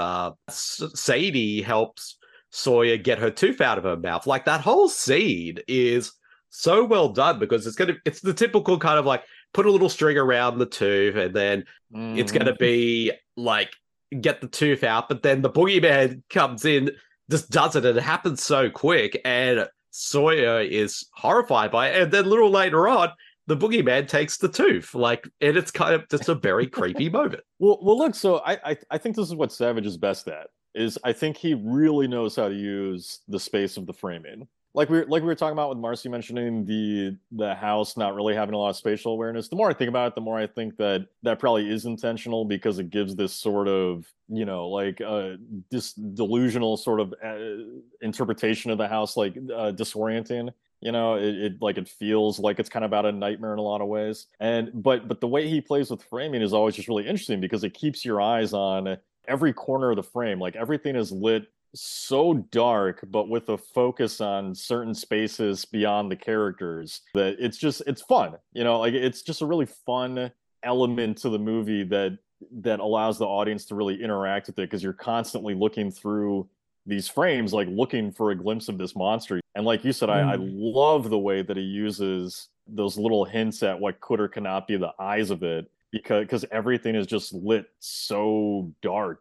Sadie helps Sawyer get her tooth out of her mouth, like that whole scene is so well done because it's the typical kind of like put a little string around the tooth and then it's gonna be like get the tooth out, but then the boogeyman comes in, just does it, and it happens so quick, and Sawyer is horrified by it, and then a little later on, the boogeyman takes the tooth, like, and it's kind of just a very creepy moment. Well, look, so I think this is what Savage is best at, is I think he really knows how to use the space of the framing. Like we were talking about with Marcy mentioning the house not really having a lot of spatial awareness. The more I think about it, the more I think that probably is intentional because it gives this sort of, like this delusional sort of interpretation of the house, like disorienting. It feels like it's kind of out of nightmare in a lot of ways. But the way he plays with framing is always just really interesting because it keeps your eyes on every corner of the frame. Like everything is lit so dark, but with a focus on certain spaces beyond the characters, that it's fun. Like it's just a really fun element to the movie that allows the audience to really interact with it because you're constantly looking through these frames, like looking for a glimpse of this monster. And like you said, I love the way that he uses those little hints at what could or cannot be the eyes of it, because everything is just lit so dark,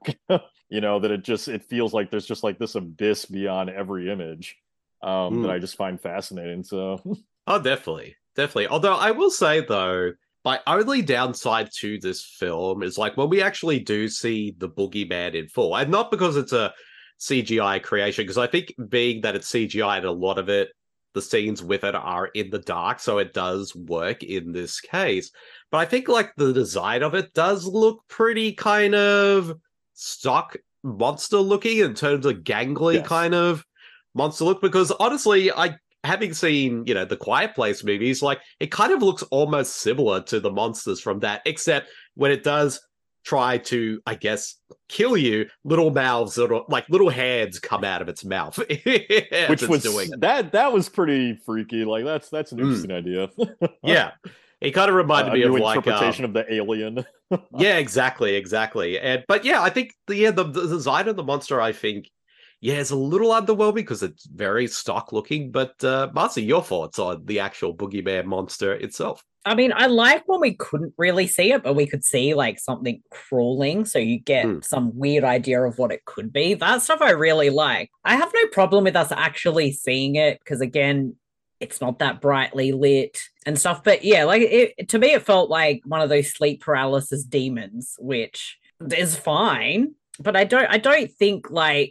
that it feels like there's just like this abyss beyond every image that I just find fascinating. So, oh, definitely. Although I will say though, my only downside to this film is like when we actually do see the boogeyman in full, and not because it's a CGI creation, because I think being that it's CGI and a lot of it, the scenes with it are in the dark, so it does work in this case. But I think like the design of it does look pretty kind of stock monster looking in terms of gangly kind of monster look, because honestly, having seen, the Quiet Place movies, like it kind of looks almost similar to the monsters from that, except when it does try to, I guess, kill you, little mouths, like little hands come out of its mouth. Which was that was pretty freaky. Like that's an interesting idea. Yeah. It kind of reminded me of like interpretation of the alien. Yeah, exactly. But yeah, I think the design of the monster, I think, is a little underwhelming because it's very stock looking. But Marcy, your thoughts on the actual boogeyman monster itself? I mean, I like when we couldn't really see it, but we could see like something crawling, so you get some weird idea of what it could be. That stuff I really like. I have no problem with us actually seeing it because, again, it's not that brightly lit and stuff. But yeah, like to me, it felt like one of those sleep paralysis demons, which is fine. But I don't think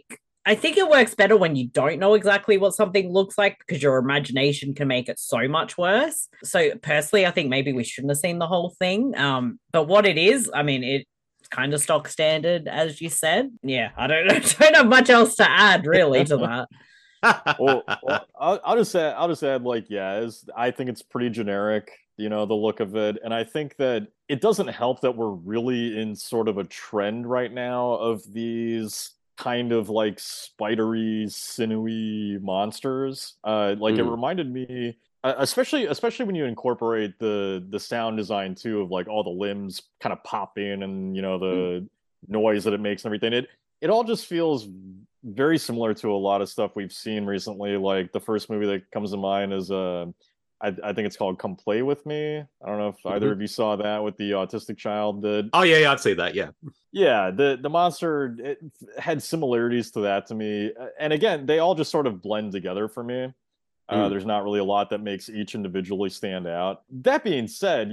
I think it works better when you don't know exactly what something looks like because your imagination can make it so much worse. So personally, I think maybe we shouldn't have seen the whole thing. But what it is, I mean, it's kind of stock standard, as you said. Yeah, I don't have much else to add really to that. well, I'll just add like, I think it's pretty generic, the look of it. And I think that it doesn't help that we're really in sort of a trend right now of these kind of like spidery, sinewy monsters. It reminded me, especially when you incorporate the sound design too, of like all the limbs kind of popping and the noise that it makes and everything. It all just feels very similar to a lot of stuff we've seen recently. Like the first movie that comes to mind is I think it's called Come Play With Me. I don't know if either of you saw that with the autistic child. Oh yeah, I'd say that. Yeah, the monster, it had similarities to that to me, and again, they all just sort of blend together for me. There's not really a lot that makes each individually stand out. That being said,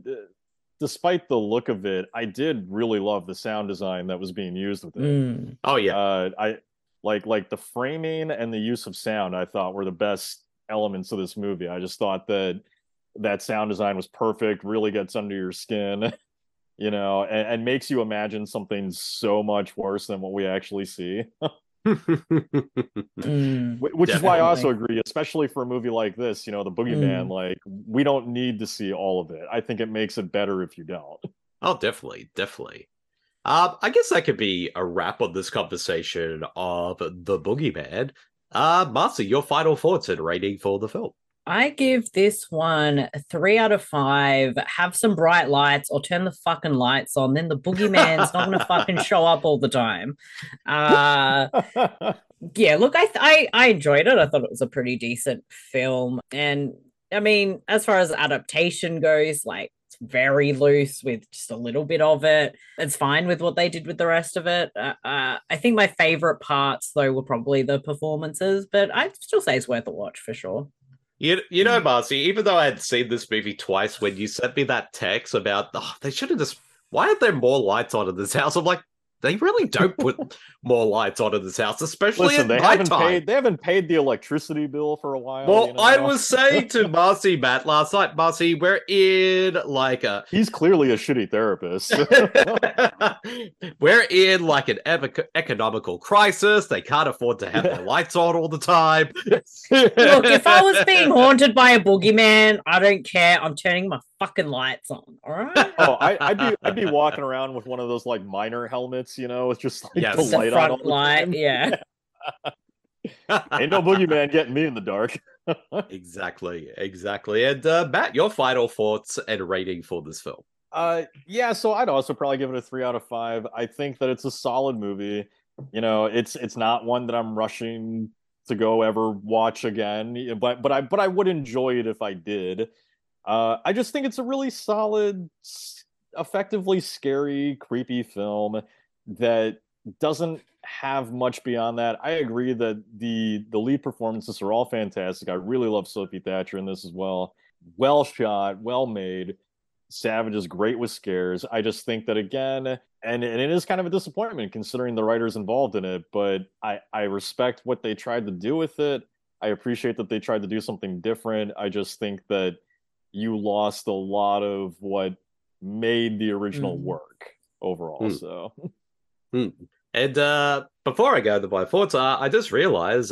despite the look of it, I did really love the sound design that was being used with it. Oh yeah, I like the framing and the use of sound. I thought were the best elements of this movie. I just thought that sound design was perfect, really gets under your skin, and makes you imagine something so much worse than what we actually see. Which is why I also agree, especially for a movie like this, the Boogeyman, like, we don't need to see all of it. I think it makes it better if you don't. Oh, definitely, definitely. I guess that could be a wrap on this conversation of The Boogeyman. Marcy, your final thoughts and rating for the film? I give this one a 3 out of 5. Have some bright lights or turn the fucking lights on. Then the Boogeyman's not going to fucking show up all the time. Yeah, look, I enjoyed it. I thought it was a pretty decent film. And I mean, as far as adaptation goes, like, it's very loose with just a little bit of it. It's fine with what they did with the rest of it. I think my favorite parts, though, were probably the performances, but I'd still say it's worth a watch for sure. You know, Marcy, even though I had seen this movie twice, when you sent me that text about, they should have just, why aren't there more lights on in this house? I'm like, they really don't put more lights on in this house, especially at nighttime. They haven't paid the electricity bill for a while. Well, I was saying to Marcy, Matt, last night, Marcy, we're in like a... He's clearly a shitty therapist. We're in like an economical crisis. They can't afford to have their lights on all the time. Look, if I was being haunted by a boogeyman, I don't care. I'm turning my fucking lights on. All right. Oh, I'd be walking around with one of those like miner helmets, with just like the light front on all the light, time. yeah. Ain't no boogeyman getting me in the dark. Exactly. And Matt, your final thoughts and rating for this film? Yeah, so I'd also probably give it a 3 out of 5. I think that it's a solid movie. It's not one that I'm rushing to go ever watch again, but I would enjoy it if I did. I just think it's a really solid, effectively scary, creepy film that doesn't have much beyond that. I agree that the lead performances are all fantastic. I really love Sophie Thatcher in this as well. Well shot, well made. Savage is great with scares. I just think that, again, and it is kind of a disappointment considering the writers involved in it, but I respect what they tried to do with it. I appreciate that they tried to do something different. I just think that you lost a lot of what made the original work overall. So And before I go to my thoughts, I just realized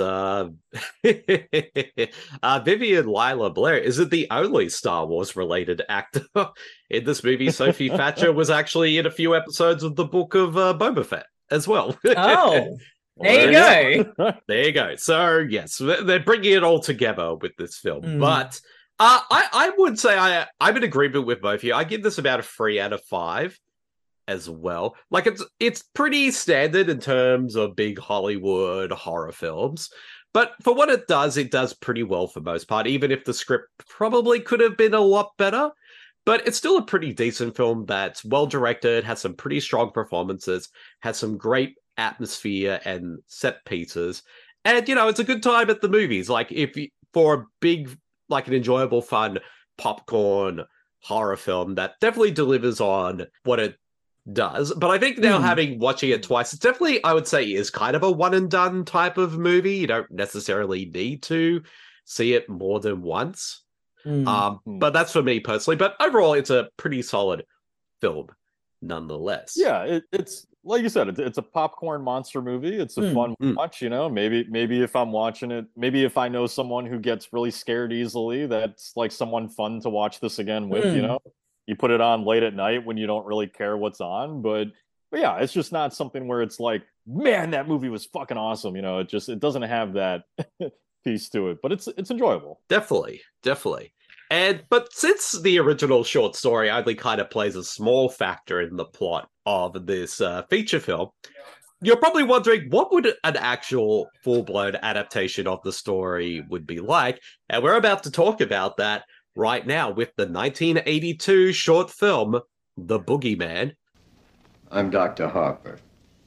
Vivian Lila Blair isn't the only Star Wars related actor in this movie. Sophie Thatcher was actually in a few episodes of the Book of Boba Fett as well. Oh, there you go. There you go. So yes, they're bringing it all together with this film. But I would say I'm in agreement with both of you. I give this about a 3 out of 5 as well. Like, it's pretty standard in terms of big Hollywood horror films, but for what it does pretty well for most part, even if the script probably could have been a lot better. But it's still a pretty decent film that's well directed, has some pretty strong performances, has some great atmosphere and set pieces, and it's a good time at the movies. Like, for a big, like, an enjoyable, fun popcorn horror film that definitely delivers on what it does. But I think now watching it twice, it's definitely, I would say, is kind of a one and done type of movie. You don't necessarily need to see it more than once. But that's for me personally. But overall, it's a pretty solid film nonetheless. Yeah, it's like you said, it's a popcorn monster movie. It's a fun watch, maybe if I'm watching it, maybe if I know someone who gets really scared easily, that's like someone fun to watch this again with. You put it on late at night when you don't really care what's on, but yeah, it's just not something where it's like, man, that movie was fucking awesome. It doesn't have that piece to it, but it's enjoyable. Definitely. But since the original short story only kind of plays a small factor in the plot of this feature film, you're probably wondering what would an actual full-blown adaptation of the story would be like, and we're about to talk about that right now with the 1982 short film, The Boogeyman. I'm Dr. Harper.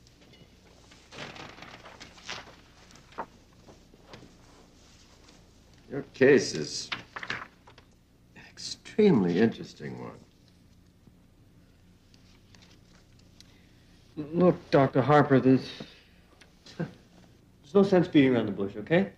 Your case is an extremely interesting one. Look, Dr. Harper, there's no sense beating around the bush, okay?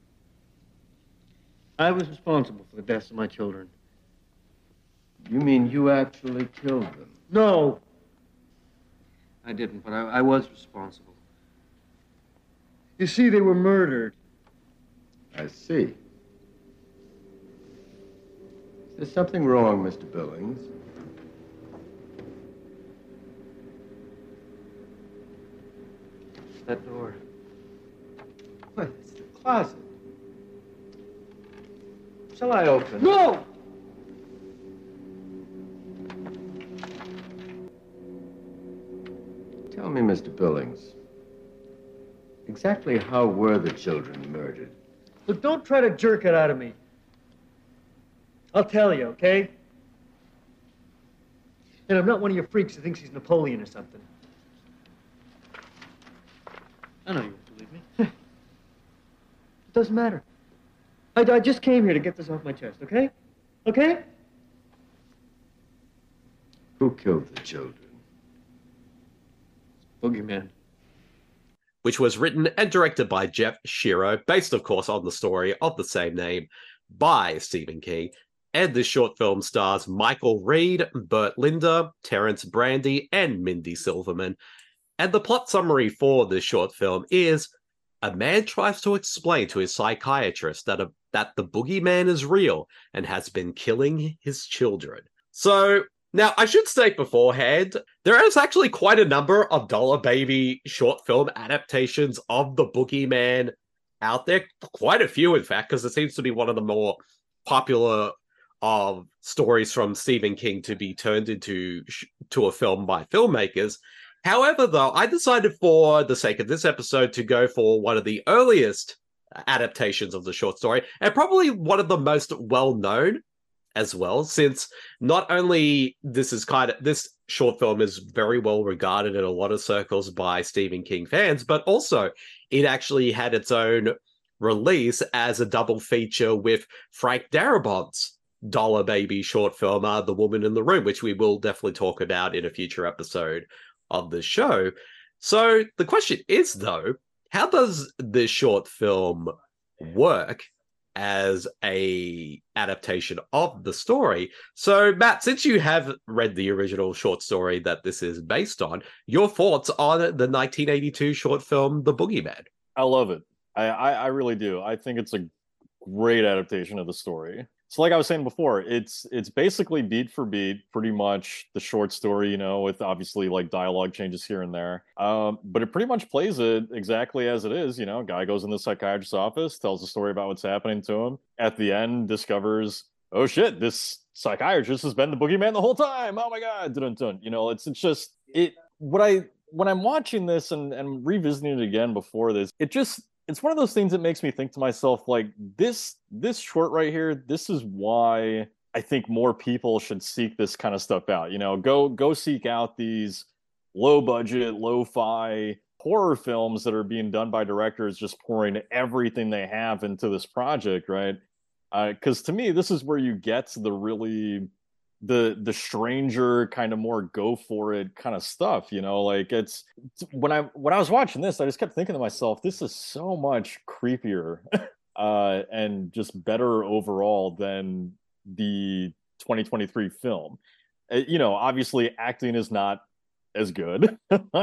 I was responsible for the deaths of my children. You mean you actually killed them? No. I didn't, but I was responsible. You see, they were murdered. I see. Is there something wrong, Mr. Billings? That door. What? It's the closet. Shall I open? No! Tell me, Mr. Billings, exactly how were the children murdered? Look, don't try to jerk it out of me. I'll tell you, okay? And I'm not one of your freaks who thinks he's Napoleon or something. I know you won't believe me. It doesn't matter. I just came here to get this off my chest, okay? Okay? Who killed the children? Boogeyman. Which was written and directed by Jeff Shiro, based, of course, on the story of the same name by Stephen King. And this short film stars Michael Reed, Burt Linder, Terrence Brandy, and Mindy Silverman. And the plot summary for this short film is: a man tries to explain to his psychiatrist that the boogeyman is real and has been killing his children. So, now, I should state beforehand, there is actually quite a number of Dollar Baby short film adaptations of the boogeyman out there. Quite a few, in fact, because it seems to be one of the more popular of stories from Stephen King to be turned into a film by filmmakers. However, though, I decided for the sake of this episode to go for one of the earliest adaptations of the short story, and probably one of the most well-known as well, since not only this short film is very well regarded in a lot of circles by Stephen King fans, but also it actually had its own release as a double feature with Frank Darabont's Dollar Baby short film, The Woman in the Room, which we will definitely talk about in a future episode of the show. So the question is, though, how does this short film work as a adaptation of the story? So, Matt, since you have read the original short story that this is based on, your thoughts on the 1982 short film, The Boogeyman? I love it. I really do. I think it's a great adaptation of the story. So like I was saying before, it's basically beat for beat, pretty much the short story, with obviously like dialogue changes here and there. But it pretty much plays it exactly as it is. Guy goes in the psychiatrist's office, tells a story about what's happening to him. At the end, discovers, oh shit, this psychiatrist has been the boogeyman the whole time. Oh my God, dun-dun-dun. It's just when I'm watching this and revisiting it again before this, it's one of those things that makes me think to myself, like, this short right here, this is why I think more people should seek this kind of stuff out. Go seek out these low budget, lo-fi horror films that are being done by directors just pouring everything they have into this project, right? Because to me, this is where you get to the really the stranger kind of more go for it kind of stuff, like it's when I was watching this, I just kept thinking to myself, this is so much creepier and just better overall than the 2023 film. Obviously acting is not as good.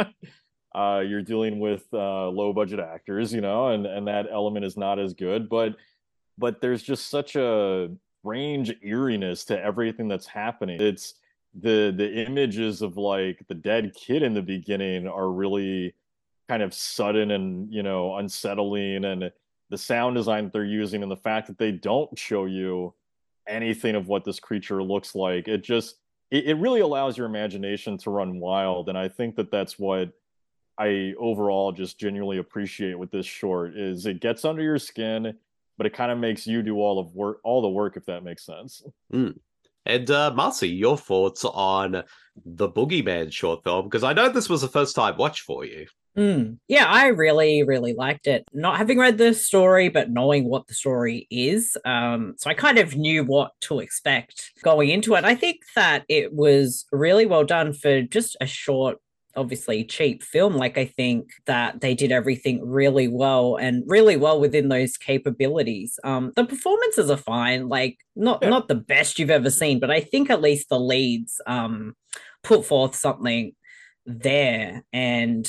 You're dealing with low budget actors, and that element is not as good, but there's just such a strange eeriness to everything that's happening. It's the images of like the dead kid in the beginning are really kind of sudden and unsettling, and the sound design that they're using and the fact that they don't show you anything of what this creature looks like, it really allows your imagination to run wild. And I think that that's what I overall just genuinely appreciate with this short, is it gets under your skin, but it kind of makes you do all the work, if that makes sense. And Marcy, your thoughts on the Boogeyman short film? Because I know this was a first time watch for you. Yeah, I really, really liked it. Not having read the story, but knowing what the story is. So I kind of knew what to expect going into it. I think that it was really well done for just a short, obviously cheap film. Like, I think that they did everything really well and really well within those capabilities. The performances are fine, like not the best you've ever seen, but I think at least the leads put forth something there. And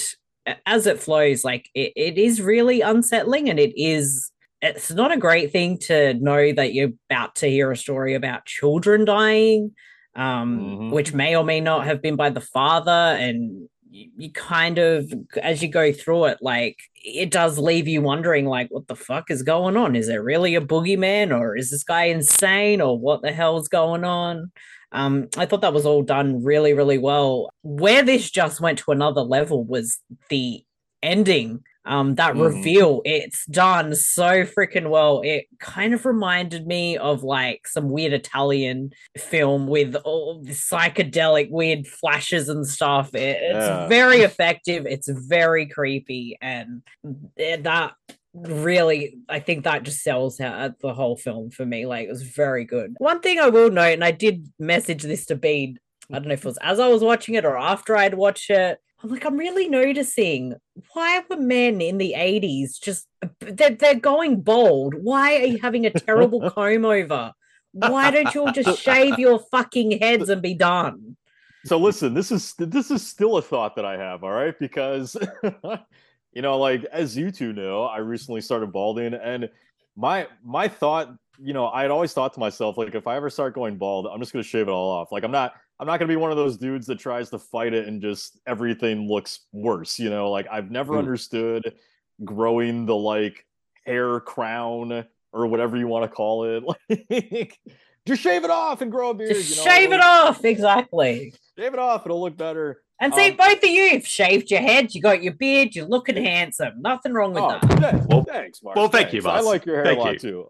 as it flows, like it is really unsettling, and it's not a great thing to know that you're about to hear a story about children dying, which may or may not have been by the father. And you kind of, as you go through it, like it does leave you wondering, like, what the fuck is going on? Is there really a boogeyman, or is this guy insane, or what the hell's going on? I thought that was all done really, really well. Where this just went to another level was the ending. That reveal, it's done so freaking well. It kind of reminded me of like some weird Italian film with all the psychedelic weird flashes and stuff. It's very effective. It's very creepy, and that really, I think that just sells out the whole film for me. Like, it was very good. One thing I will note, and I did message this to Bede, I don't know if it was as I was watching it or after I'd watched it, I'm like, I'm really noticing, why were men in the 80s just, they're going bald? Why are you having a terrible comb over? Why don't you all just shave your fucking heads and be done? So listen, this is still a thought that I have, all right? Because you know, like, as you two know, I recently started balding, and my thought, you know, I had always thought to myself, like, if I ever start going bald, I'm just gonna shave it all off. Like, I'm not gonna be one of those dudes that tries to fight it and just everything looks worse, you know? Like, I've never understood growing the, like, hair crown or whatever you want to call it. Like, just shave it off and grow a beard. Just shave it off, exactly. Shave it off, it'll look better. And see, both of you've shaved your heads, you got your beard, you're looking handsome. Nothing wrong with that. Well, thanks, Mark. Well, thank you, Mark. I like your hair a lot too.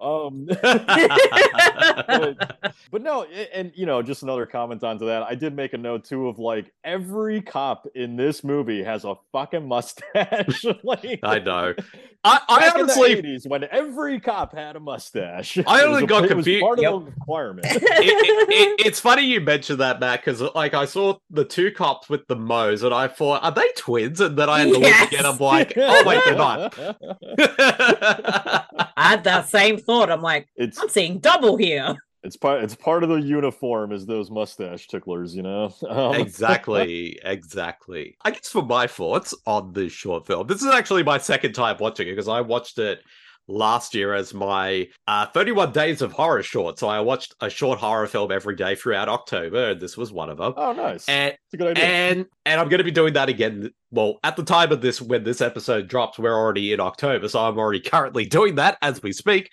But no, and you know, just another comment onto that. I did make a note too of, like, every cop in this movie has a fucking mustache. Like, I know. I honestly, in the 80s, when every cop had a mustache, I only got confused. It was part of the requirement. It's funny you mentioned that, Matt, because like I saw the two cops with the mows, and I thought, are they twins? And then I had to look again. I'm like, oh wait, they're not. I had that same thought. I'm like, I'm seeing double here. It's part of the uniform is those mustache ticklers, you know? Exactly. I guess for my thoughts on this short film, this is actually my second time watching it, because I watched it last year as my 31 Days of Horror short. So I watched a short horror film every day throughout October, and this was one of them. Oh, nice. And, it's a good idea. And I'm going to be doing that again. Well, at the time of this, when this episode drops, we're already in October, so I'm already currently doing that as we speak.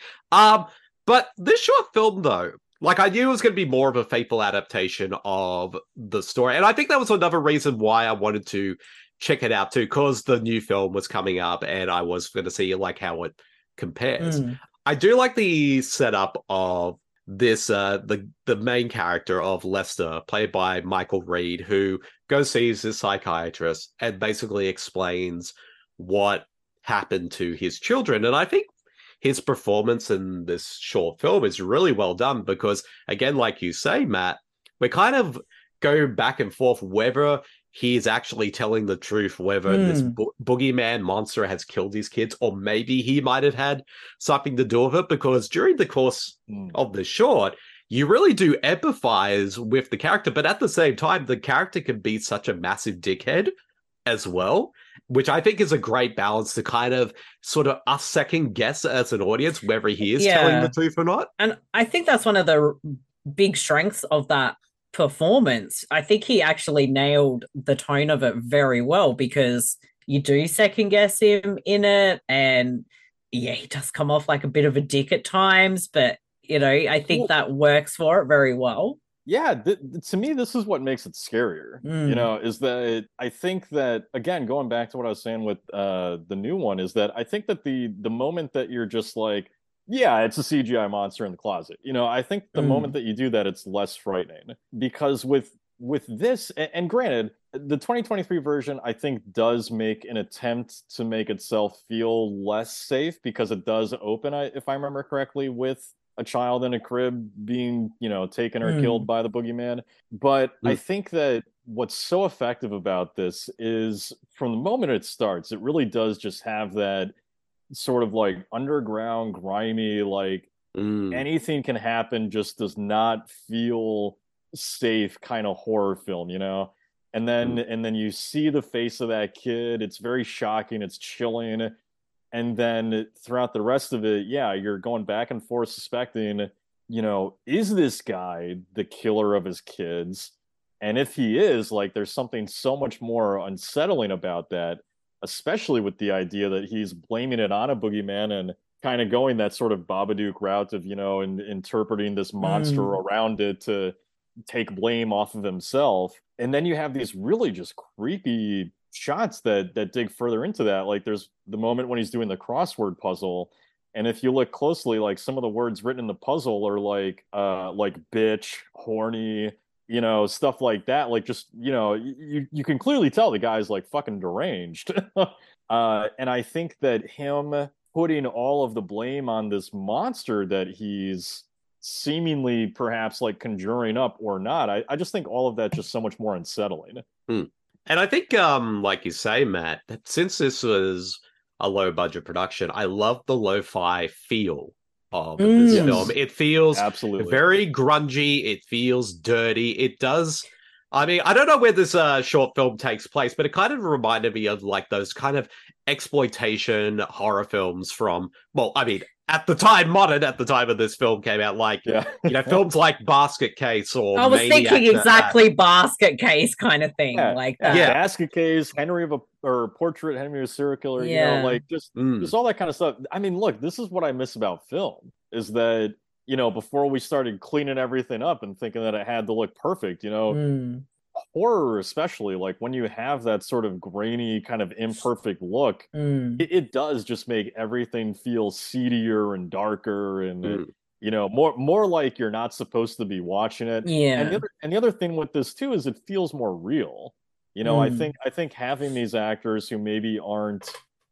But this short film, though, like, I knew it was going to be more of a faithful adaptation of the story. And I think that was another reason why I wanted to check it out too, because the new film was coming up and I was going to see, like, how it compares. I do like the setup of this, the main character of Lester, played by Michael Reed, who goes sees his psychiatrist and basically explains what happened to his children. And I think his performance in this short film is really well done because, again, like you say, Matt, we're kind of going back and forth whether he's actually telling the truth, whether this boogeyman monster has killed his kids, or maybe he might have had something to do with it, because during the course of the short, you really do empathize with the character, but at the same time, the character can be such a massive dickhead as well, which I think is a great balance to kind of sort of us second guess as an audience whether he is telling the truth or not. And I think that's one of the big strengths of that performance. I think he actually nailed the tone of it very well, because you do second guess him in it, and yeah, he does come off like a bit of a dick at times, but you know, I think that works for it very well. Yeah, to me, this is what makes it scarier, you know, is that I think that, again, going back to what I was saying with the new one, is that I think that the moment that you're just like, yeah, it's a CGI monster in the closet, you know, I think the moment that you do that, it's less frightening, because with this, and granted, the 2023 version, I think, does make an attempt to make itself feel less safe, because it does open, if I remember correctly, with a child in a crib being, you know, taken or killed by the boogeyman. But I think that what's so effective about this is, from the moment it starts, it really does just have that sort of like underground, grimy, like anything can happen, just does not feel safe kind of horror film, you know? and then you see the face of that kid. It's very shocking. It's chilling. And then throughout the rest of it, yeah, you're going back and forth suspecting, is this guy the killer of his kids? And if he is, like, there's something so much more unsettling about that, especially with the idea that he's blaming it on a boogeyman and kind of going that sort of Babadook route of, interpreting this monster around it to take blame off of himself. And then you have these really just creepy shots that dig further into that. Like, there's the moment when he's doing the crossword puzzle, and if you look closely, like, some of the words written in the puzzle are like bitch, horny, stuff like that. Like, just, you can clearly tell the guy's like fucking deranged. And I think that him putting all of the blame on this monster that he's seemingly perhaps like conjuring up or not, I just think all of that just so much more unsettling. And I think, like you say, Matt, that since this was a low-budget production, I love the lo-fi feel of this film. It feels absolutely very grungy. It feels dirty. It does. I mean, I don't know where this short film takes place, but it kind of reminded me of like those kind of exploitation horror films from, well, I mean, at the time of this film came out, like, films like Basket Case or I was Maniac, thinking exactly Basket Case kind of thing, like that. Yeah, Basket Case, Henry of a Serial Killer, just all that kind of stuff. I mean, look, this is what I miss about film, is that, before we started cleaning everything up and thinking that it had to look perfect, horror especially, like when you have that sort of grainy kind of imperfect look, it does just make everything feel seedier and darker and more like you're not supposed to be watching it. And the other thing with this too is it feels more real. I think having these actors who maybe aren't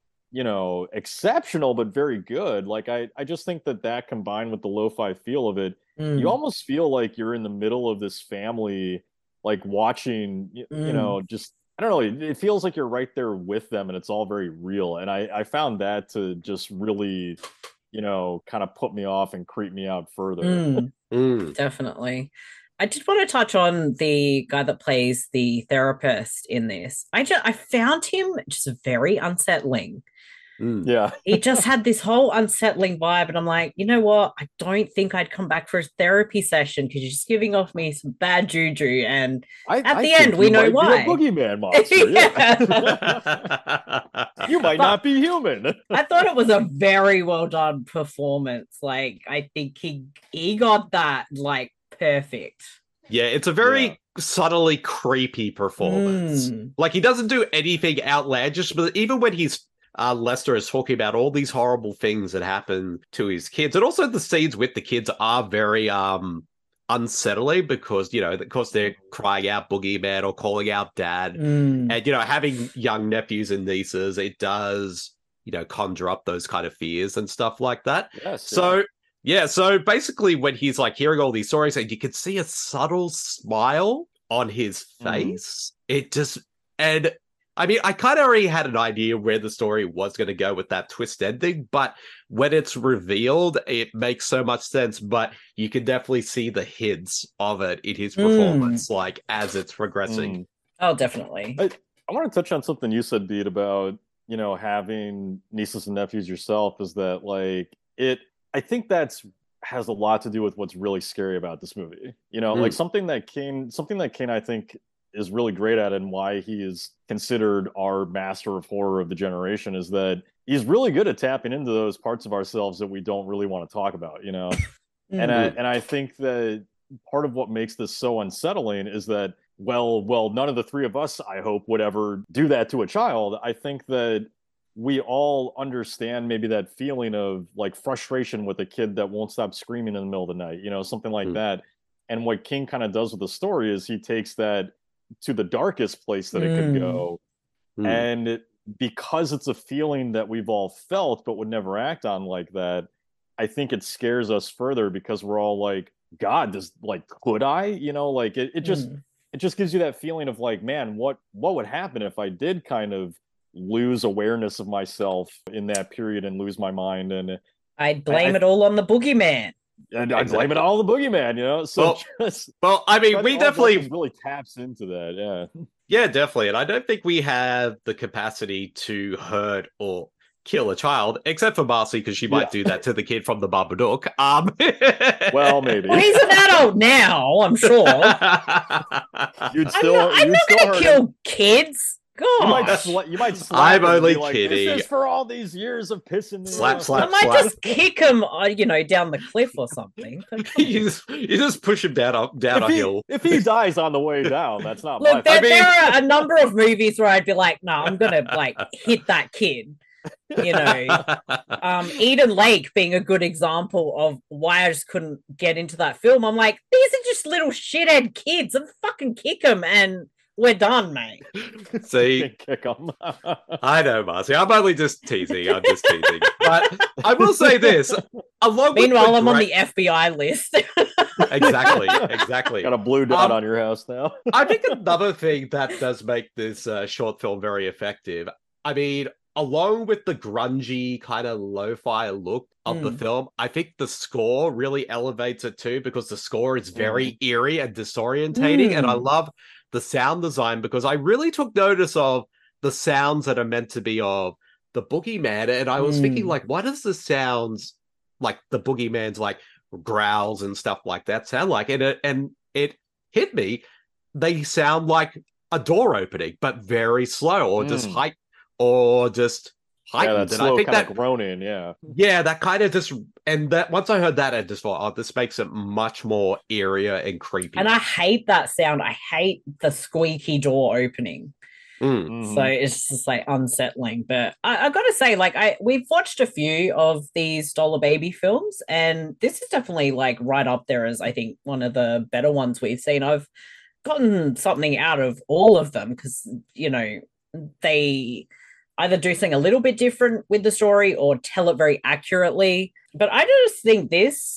exceptional but very good, like I just think that combined with the lo-fi feel of it, you almost feel like you're in the middle of this family, like watching, just, I don't know, it feels like you're right there with them and it's all very real. And I found that to just really, kind of put me off and creep me out further. Definitely. I did want to touch on the guy that plays the therapist in this. I found him just very unsettling. Yeah. He just had this whole unsettling vibe, and I'm like, you know what? I don't think I'd come back for a therapy session because you're just giving off me some bad juju. And at the end, we know why. Be a boogeyman monster. You might not be human. I thought it was a very well done performance. Like, I think he got that like perfect. Yeah, it's a very subtly creepy performance. Like, he doesn't do anything outlandish, but even when Lester is talking about all these horrible things that happen to his kids, and also the scenes with the kids are very unsettling because, of course, they're crying out boogeyman or calling out dad. And, having young nephews and nieces, it does, conjure up those kind of fears and stuff like that. Yes, so basically when he's like hearing all these stories and you can see a subtle smile on his face, and I mean, I kind of already had an idea where the story was going to go with that twist ending, but when it's revealed, it makes so much sense. But you can definitely see the hints of it in his performance, like, as it's progressing. Oh, definitely. I want to touch on something you said, Beat, about, having nieces and nephews yourself, is that, like, I think has a lot to do with what's really scary about this movie. Like something that Kane, I think, is really great at, and why he is considered our master of horror of the generation, is that he's really good at tapping into those parts of ourselves that we don't really want to talk about, And I think that part of what makes this so unsettling is that, well, none of the three of us, I hope, would ever do that to a child. I think that we all understand maybe that feeling of like frustration with a kid that won't stop screaming in the middle of the night, something like that. And what King kind of does with the story is he takes that to the darkest place that it could go. And because it's a feeling that we've all felt but would never act on like that, I think it scares us further because we're all like, God, could I? Like it just gives you that feeling of like, man, what would happen if I did kind of lose awareness of myself in that period and lose my mind? And I'd blame it all on the boogeyman. And I blame it all on the boogeyman, So I mean, we definitely really taps into that, Yeah, definitely. And I don't think we have the capacity to hurt or kill a child, except for Marcy, because she might do that to the kid from the Babadook. Well, maybe. Well, he's an adult now, I'm sure. I'm not going to kill kids. God. You might slap I'm him and only be like, kidding. This is for all these years of pissing me Slap, off. slap, I might slap. just kick him, down the cliff or something. you just push him down a hill. If he dies on the way down, that's not Look, my there are a number of movies where I'd be like, no, I'm going to hit that kid. Eden Lake being a good example of why I just couldn't get into that film. I'm like, these are just little shithead kids. I'm fucking kick them and we're done, mate. See, kick them. I know, Marcy. I'm only just teasing. But I will say this. Meanwhile, I'm on the FBI list. Exactly. Got a blue dot on your house now. I think another thing that does make this short film very effective, I mean, along with the grungy kind of lo-fi look of the film, I think the score really elevates it too, because the score is very eerie and disorientating. And I love the sound design because I really took notice of the sounds that are meant to be of the boogeyman. And I was thinking, like, what does the sounds like the boogeyman's like growls and stuff like that sound like? And it hit me. They sound like a door opening, but very slow, or just heightened. Yeah, that slow, I think kind of groaning, yeah, that kind of just, and that once I heard that, I just thought, this makes it much more eerier and creepy. And I hate that sound. I hate the squeaky door opening. So it's just like unsettling. But I got to say, like, we've watched a few of these Dollar Baby films, and this is definitely like right up there as I think one of the better ones we've seen. I've gotten something out of all of them because they either do something a little bit different with the story or tell it very accurately. But I just think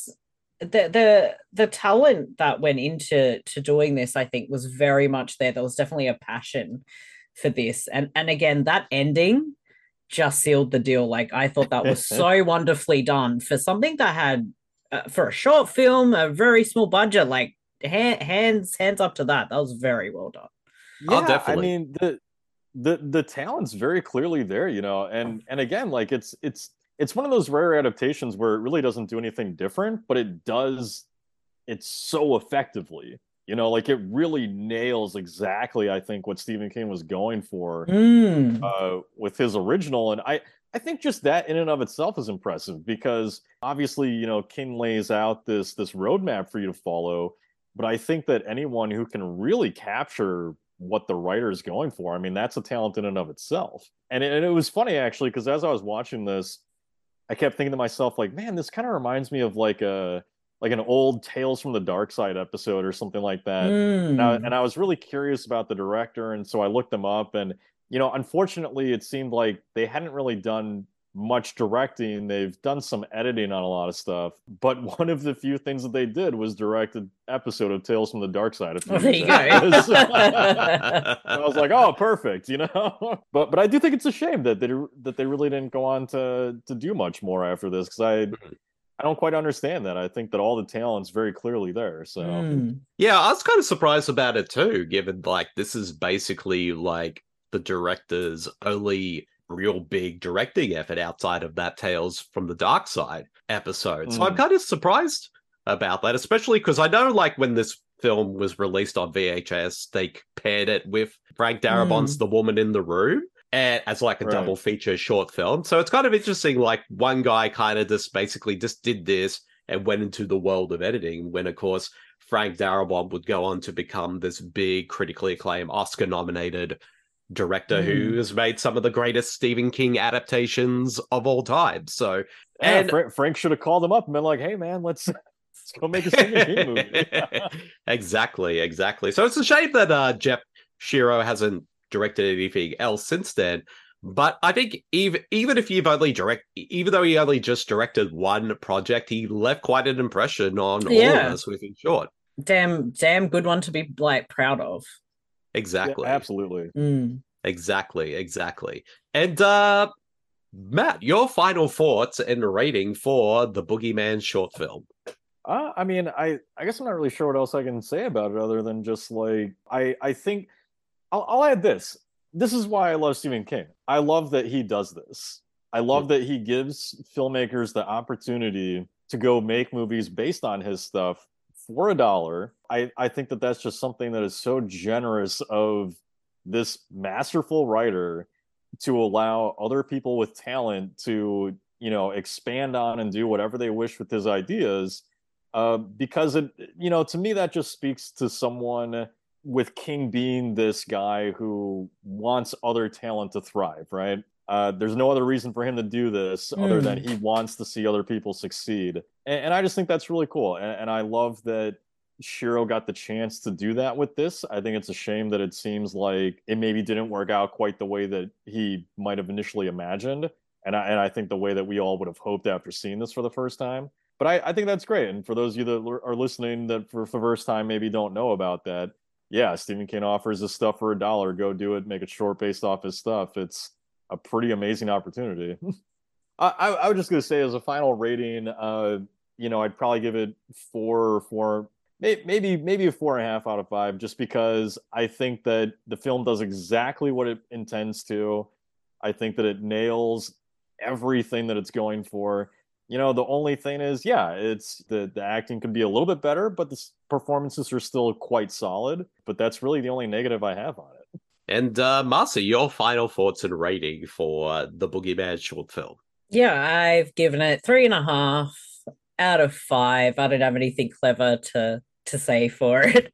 the talent that went into doing this, I think, was very much there. There was definitely a passion for this. And again, that ending just sealed the deal. Like, I thought that was so wonderfully done for something that had, for a short film, a very small budget, like hands up to that. That was very well done. Yeah, definitely. I mean, the talent's very clearly there, and again, like it's one of those rare adaptations where it really doesn't do anything different, but it does it so effectively. Like it really nails exactly, I think, what Stephen King was going for with his original. And I think just that in and of itself is impressive because obviously, King lays out this roadmap for you to follow. But I think that anyone who can really capture what the writer is going for, I mean, that's a talent in and of itself. And it was funny, actually, because as I was watching this, I kept thinking to myself, like, man, this kind of reminds me of like an old Tales from the Dark Side episode or something like that. And I was really curious about the director, and so I looked them up, and unfortunately, it seemed like they hadn't really done much directing. They've done some editing on a lot of stuff, but one of the few things that they did was direct an episode of Tales from the Dark Side. There you go. So I was like, oh, perfect, But I do think it's a shame that they really didn't go on to do much more after this, because I don't quite understand that. I think that all the talent's very clearly there. So yeah, I was kind of surprised about it too, given like this is basically like the director's only real big directing effort outside of that Tales from the Dark Side episode. So I'm kind of surprised about that, especially because I know like when this film was released on VHS, they paired it with Frank Darabont's The Woman in the Room as like a double feature short film. So it's kind of interesting, like one guy kind of just basically just did this and went into the world of editing, when of course Frank Darabont would go on to become this big, critically acclaimed, Oscar nominated director who has made some of the greatest Stephen King adaptations of all time. So Frank should have called him up and been like, hey man, let's go make a Stephen King movie. Exactly. So it's a shame that Jeff Shiro hasn't directed anything else since then. But I think even if you've even though he only just directed one project, he left quite an impression on all of us with his short. Damn good one to be like proud of. Exactly. Yeah, absolutely. Exactly. And Matt, your final thoughts and rating for the Boogeyman short film. I mean, I guess I'm not really sure what else I can say about it other than just like I think I'll add this. This is why I love Stephen King. I love that he does this. I love that he gives filmmakers the opportunity to go make movies based on his stuff for $1. I think that that's just something that is so generous of this masterful writer to allow other people with talent to, expand on and do whatever they wish with his ideas. Because to me, that just speaks to someone, with King being this guy who wants other talent to thrive, right? There's no other reason for him to do this other than he wants to see other people succeed. And I just think that's really cool. And I love that Shiro got the chance to do that with this. I think it's a shame that it seems like it maybe didn't work out quite the way that he might have initially imagined. And I think the way that we all would have hoped after seeing this for the first time. But I think that's great. And for those of you that are listening that for the first time maybe don't know about that, yeah, Stephen King offers this stuff for $1. Go do it. Make it short based off his stuff. It's a pretty amazing opportunity. I was just going to say, as a final rating, I'd probably give it 4, maybe a 4.5 out of 5, just because I think that the film does exactly what it intends to. I think that it nails everything that it's going for. The only thing is, it's the acting could be a little bit better, but the performances are still quite solid. But that's really the only negative I have on it. And Marcy, your final thoughts and rating for the Boogeyman short film? Yeah, I've given it 3.5 out of 5. I don't have anything clever to say for it.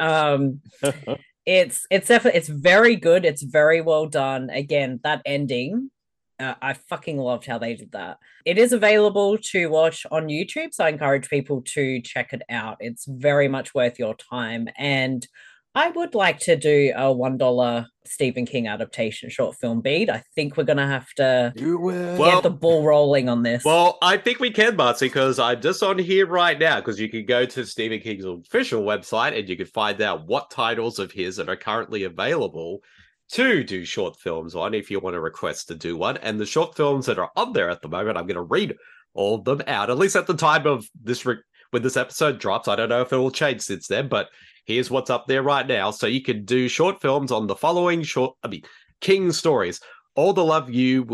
It's definitely, it's very good. It's very well done. Again, that ending, I fucking loved how they did that. It is available to watch on YouTube, so I encourage people to check it out. It's very much worth your time. And I would like to do a $1 Stephen King adaptation short film beat. I think we're going to have to get the ball rolling on this. Well, I think we can, Marcy, because I'm just on here right now, because you can go to Stephen King's official website and you can find out what titles of his that are currently available to do short films on if you want to request to do one. And the short films that are on there at the moment, I'm going to read all of them out, at least at the time of this, when this episode drops. I don't know if it will change since then, but here's what's up there right now. So you can do short films on the following King stories. All that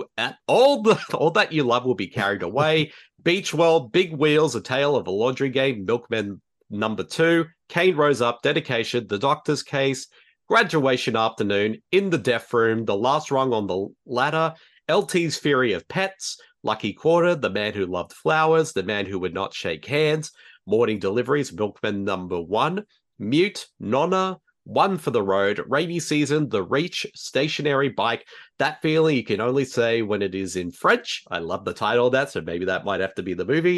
you love will be carried away. Beach World, Big Wheels, A Tale of a Laundry Game, Milkman #2, Kane Rose Up, Dedication, The Doctor's Case, Graduation Afternoon, In the Deaf Room, The Last Rung on the Ladder, LT's Fury of Pets, Lucky Quarter, The Man Who Loved Flowers, The Man Who Would Not Shake Hands, Morning Deliveries, Milkman #1, Mute, Nonna, One for the Road, Rainy Season, The Reach, Stationary Bike, That Feeling You Can Only Say When It Is in French. I love the title of that, so maybe that might have to be the movie.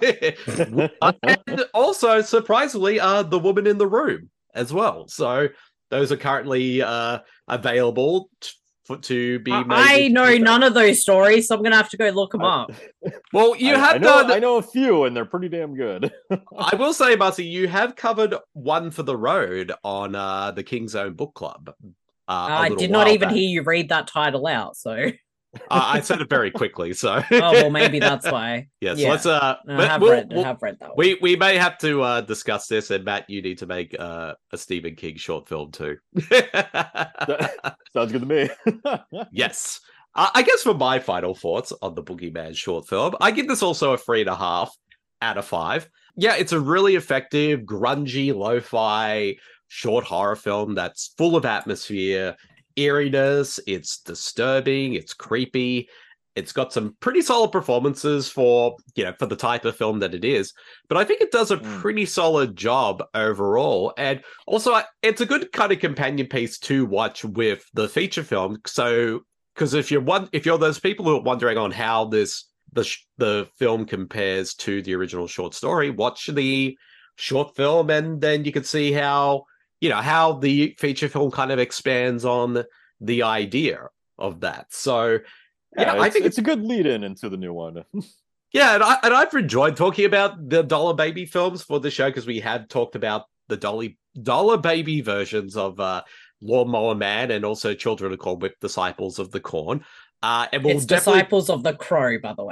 And also, surprisingly, The Woman in the Room as well. So those are currently available to be made. I know none of those stories, so I'm going to have to go look them up. Well, I know a few, and they're pretty damn good. I will say, Marcy, you have covered One for the Road on the King's Own Book Club. I did not even hear you read that title out, so... I said it very quickly, so... Oh, well, maybe that's why. Yes, yeah. Let's... I have read that one. We may have to discuss this, and Matt, you need to make a Stephen King short film too. Sounds good to me. Yes. I guess for my final thoughts on the Boogeyman short film, I give this also a 3.5 out of 5. Yeah, it's a really effective, grungy, lo-fi, short horror film that's full of atmosphere, eeriness, it's disturbing, it's creepy. It's got some pretty solid performances for the type of film that it is. But I think it does a pretty solid job overall. And also, it's a good kind of companion piece to watch with the feature film. So, because if you're those people who are wondering on how the film compares to the original short story, watch the short film, and then you can see how the feature film kind of expands on the idea of that. So, yeah, I think it's a good lead-in into the new one. Yeah, and I've enjoyed talking about the Dollar Baby films for the show, because we had talked about the Dollar Baby versions of Lawnmower Man and also Children of Corn with Disciples of the Corn. And it's Disciples of the Crow, by the way.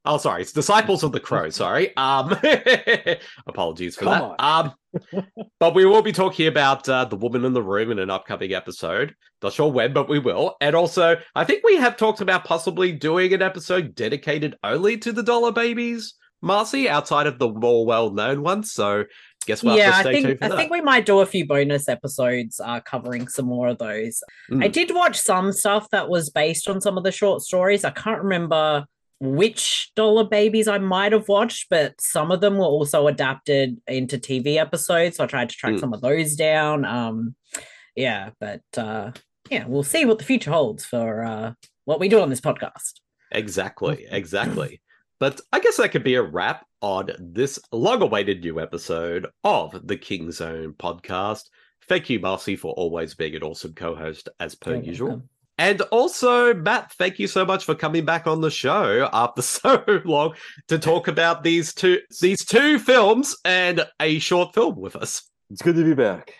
Oh, sorry, it's Disciples of the Crow. Sorry. Apologies for Come that. But we will be talking about The Woman in the Room in an upcoming episode. Not sure when, but we will. And also, I think we have talked about possibly doing an episode dedicated only to the Dollar Babies, Marcy, outside of the more well-known ones. So guess we'll have to stay tuned for that. I think we might do a few bonus episodes covering some more of those. I did watch some stuff that was based on some of the short stories. I can't remember which Dollar Babies I might have watched, but some of them were also adapted into TV episodes. So I tried to track some of those down. We'll see what the future holds for what we do on this podcast. Exactly. But I guess that could be a wrap on this long-awaited new episode of the King Zone podcast. Thank you, Marcy, for always being an awesome co-host as per usual. Welcome. And also, Matt, thank you so much for coming back on the show after so long to talk about these two films and a short film with us. It's good to be back.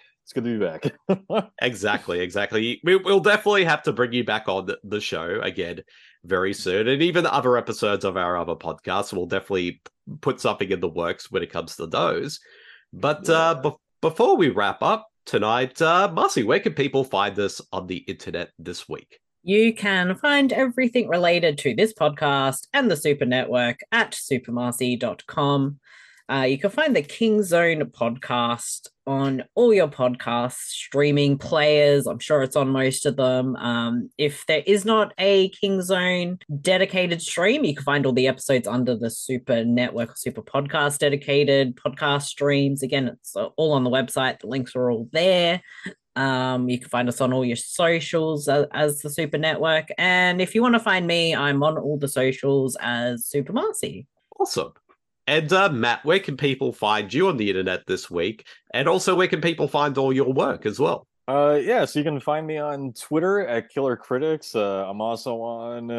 Exactly. We'll definitely have to bring you back on the show again very soon. And even other episodes of our other podcasts, we'll definitely put something in the works when it comes to those. But before we wrap up tonight, Marcy, where can people find us on the internet this week? You can find everything related to this podcast and the Super Network at supermarcy.com. You can find the King Zone podcast on all your podcast streaming players. I'm sure it's on most of them. If there is not a King Zone dedicated stream, you can find all the episodes under the Super Network or Super Podcast dedicated podcast streams. Again, it's all on the website. The links are all there. You can find us on all your socials as the Super Network. And if you want to find me, I'm on all the socials as Super Marcy. Awesome. And Matt, where can people find you on the internet this week? And also, where can people find all your work as well? So you can find me on Twitter at Killer Critics. I'm also on,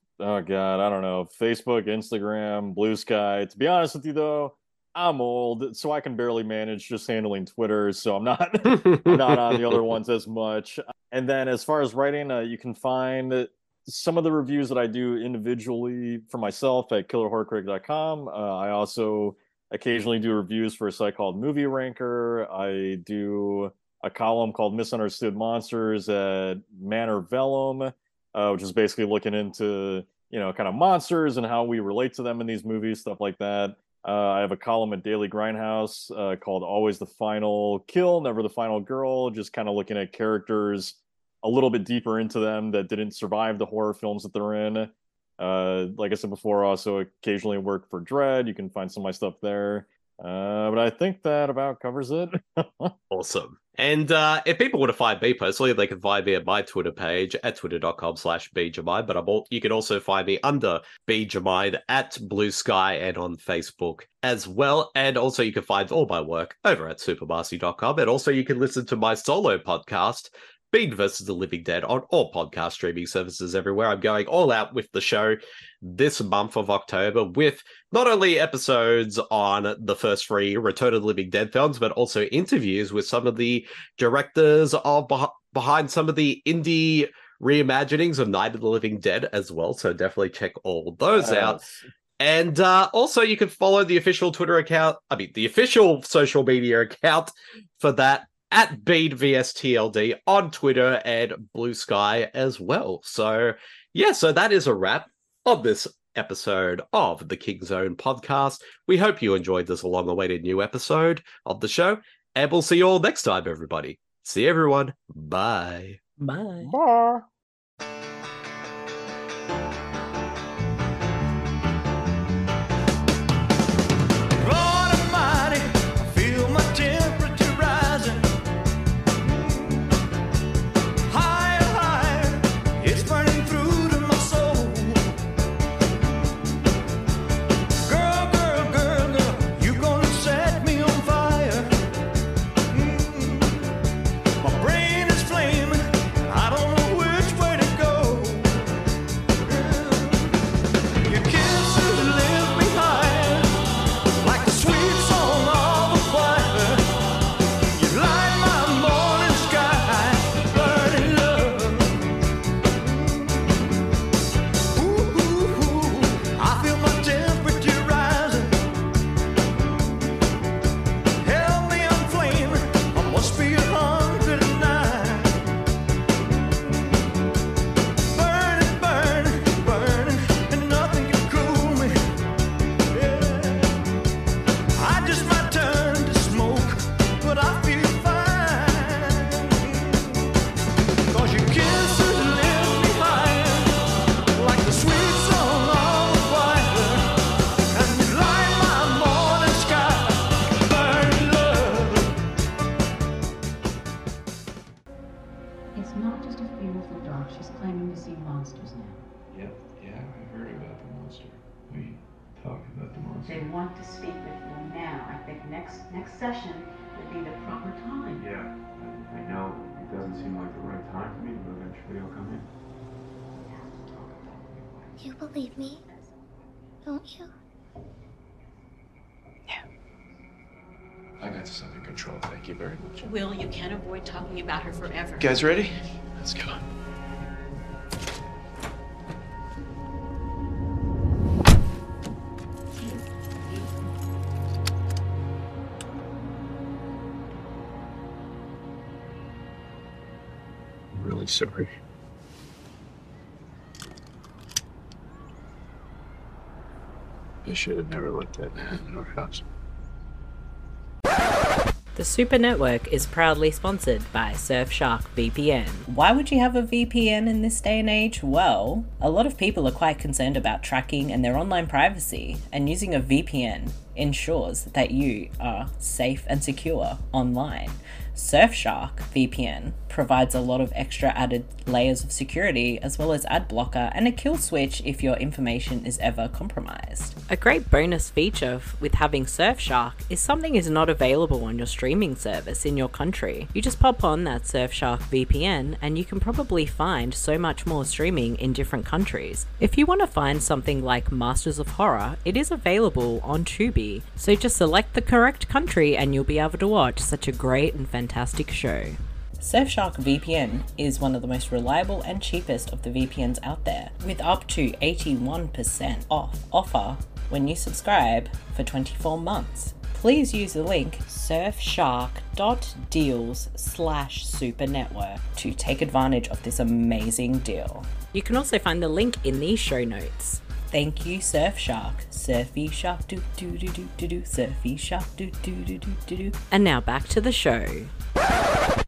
Facebook, Instagram, Blue Sky. To be honest with you, though, I'm old, so I can barely manage just handling Twitter. So I'm not on the other ones as much. And then as far as writing, you can find some of the reviews that I do individually for myself at killerhorrorcritic.com. I also occasionally do reviews for a site called Movie Ranker. I do a column called Misunderstood Monsters at Manor Vellum, which is basically looking into, kind of monsters and how we relate to them in these movies, stuff like that. I have a column at Daily Grindhouse called Always the Final Kill, Never the Final Girl, just kind of looking at characters a little bit deeper into them that didn't survive the horror films that they're in. Like I said before, I also occasionally work for Dread. You can find some of my stuff there. But I think that about covers it. Awesome. And if people want to find me personally, they can find me at my Twitter page at twitter.com/BJamide. But you can also find me under BJamide at Blue Sky and on Facebook as well. And also you can find all my work over at supermarcy.com. And also you can listen to my solo podcast, Bede vs. the Living Dead, on all podcast streaming services everywhere. I'm going all out with the show this month of October with not only episodes on the first 3 Return of the Living Dead films, but also interviews with some of the directors of behind some of the indie reimaginings of Night of the Living Dead as well. So definitely check all those out. And also you can follow the official the official social media account for that at BedeVSTLD on Twitter and Blue Sky as well. So that is a wrap of this episode of the King Zone podcast. We hope you enjoyed this long-awaited new episode of the show, and we'll see you all next time, everybody. See you, everyone. Bye. Bye. Bye. they want to speak with you now. I think next session would be the proper time. Yeah, I know it doesn't seem like the right time for me, but eventually I'll come in. You believe me, don't you? I got this under control. Thank you very much. Will, you can't avoid talking about her forever. You guys ready? Let's go. I'm really sorry. I should have never let that happen in our house. The Super Network is proudly sponsored by Surfshark VPN. Why would you have a VPN in this day and age? Well, a lot of people are quite concerned about tracking and their online privacy, and using a VPN ensures that you are safe and secure online. Surfshark VPN provides a lot of extra added layers of security, as well as ad blocker and a kill switch if your information is ever compromised. A great bonus feature with having Surfshark is something is not available on your streaming service in your country. You just pop on that Surfshark VPN and you can probably find so much more streaming in different countries. If you want to find something like Masters of Horror, it is available on Tubi, so just select the correct country and you'll be able to watch such a great and fantastic show. Surfshark VPN is one of the most reliable and cheapest of the VPNs out there, with up to 81% off offer when you subscribe for 24 months. Please use the link surfshark.deals/supernetwork to take advantage of this amazing deal. You can also find the link in these show notes. Thank you, Surfshark. Surfy shark do do do do do do. Surfy shark do do do do do do. And now back to the show.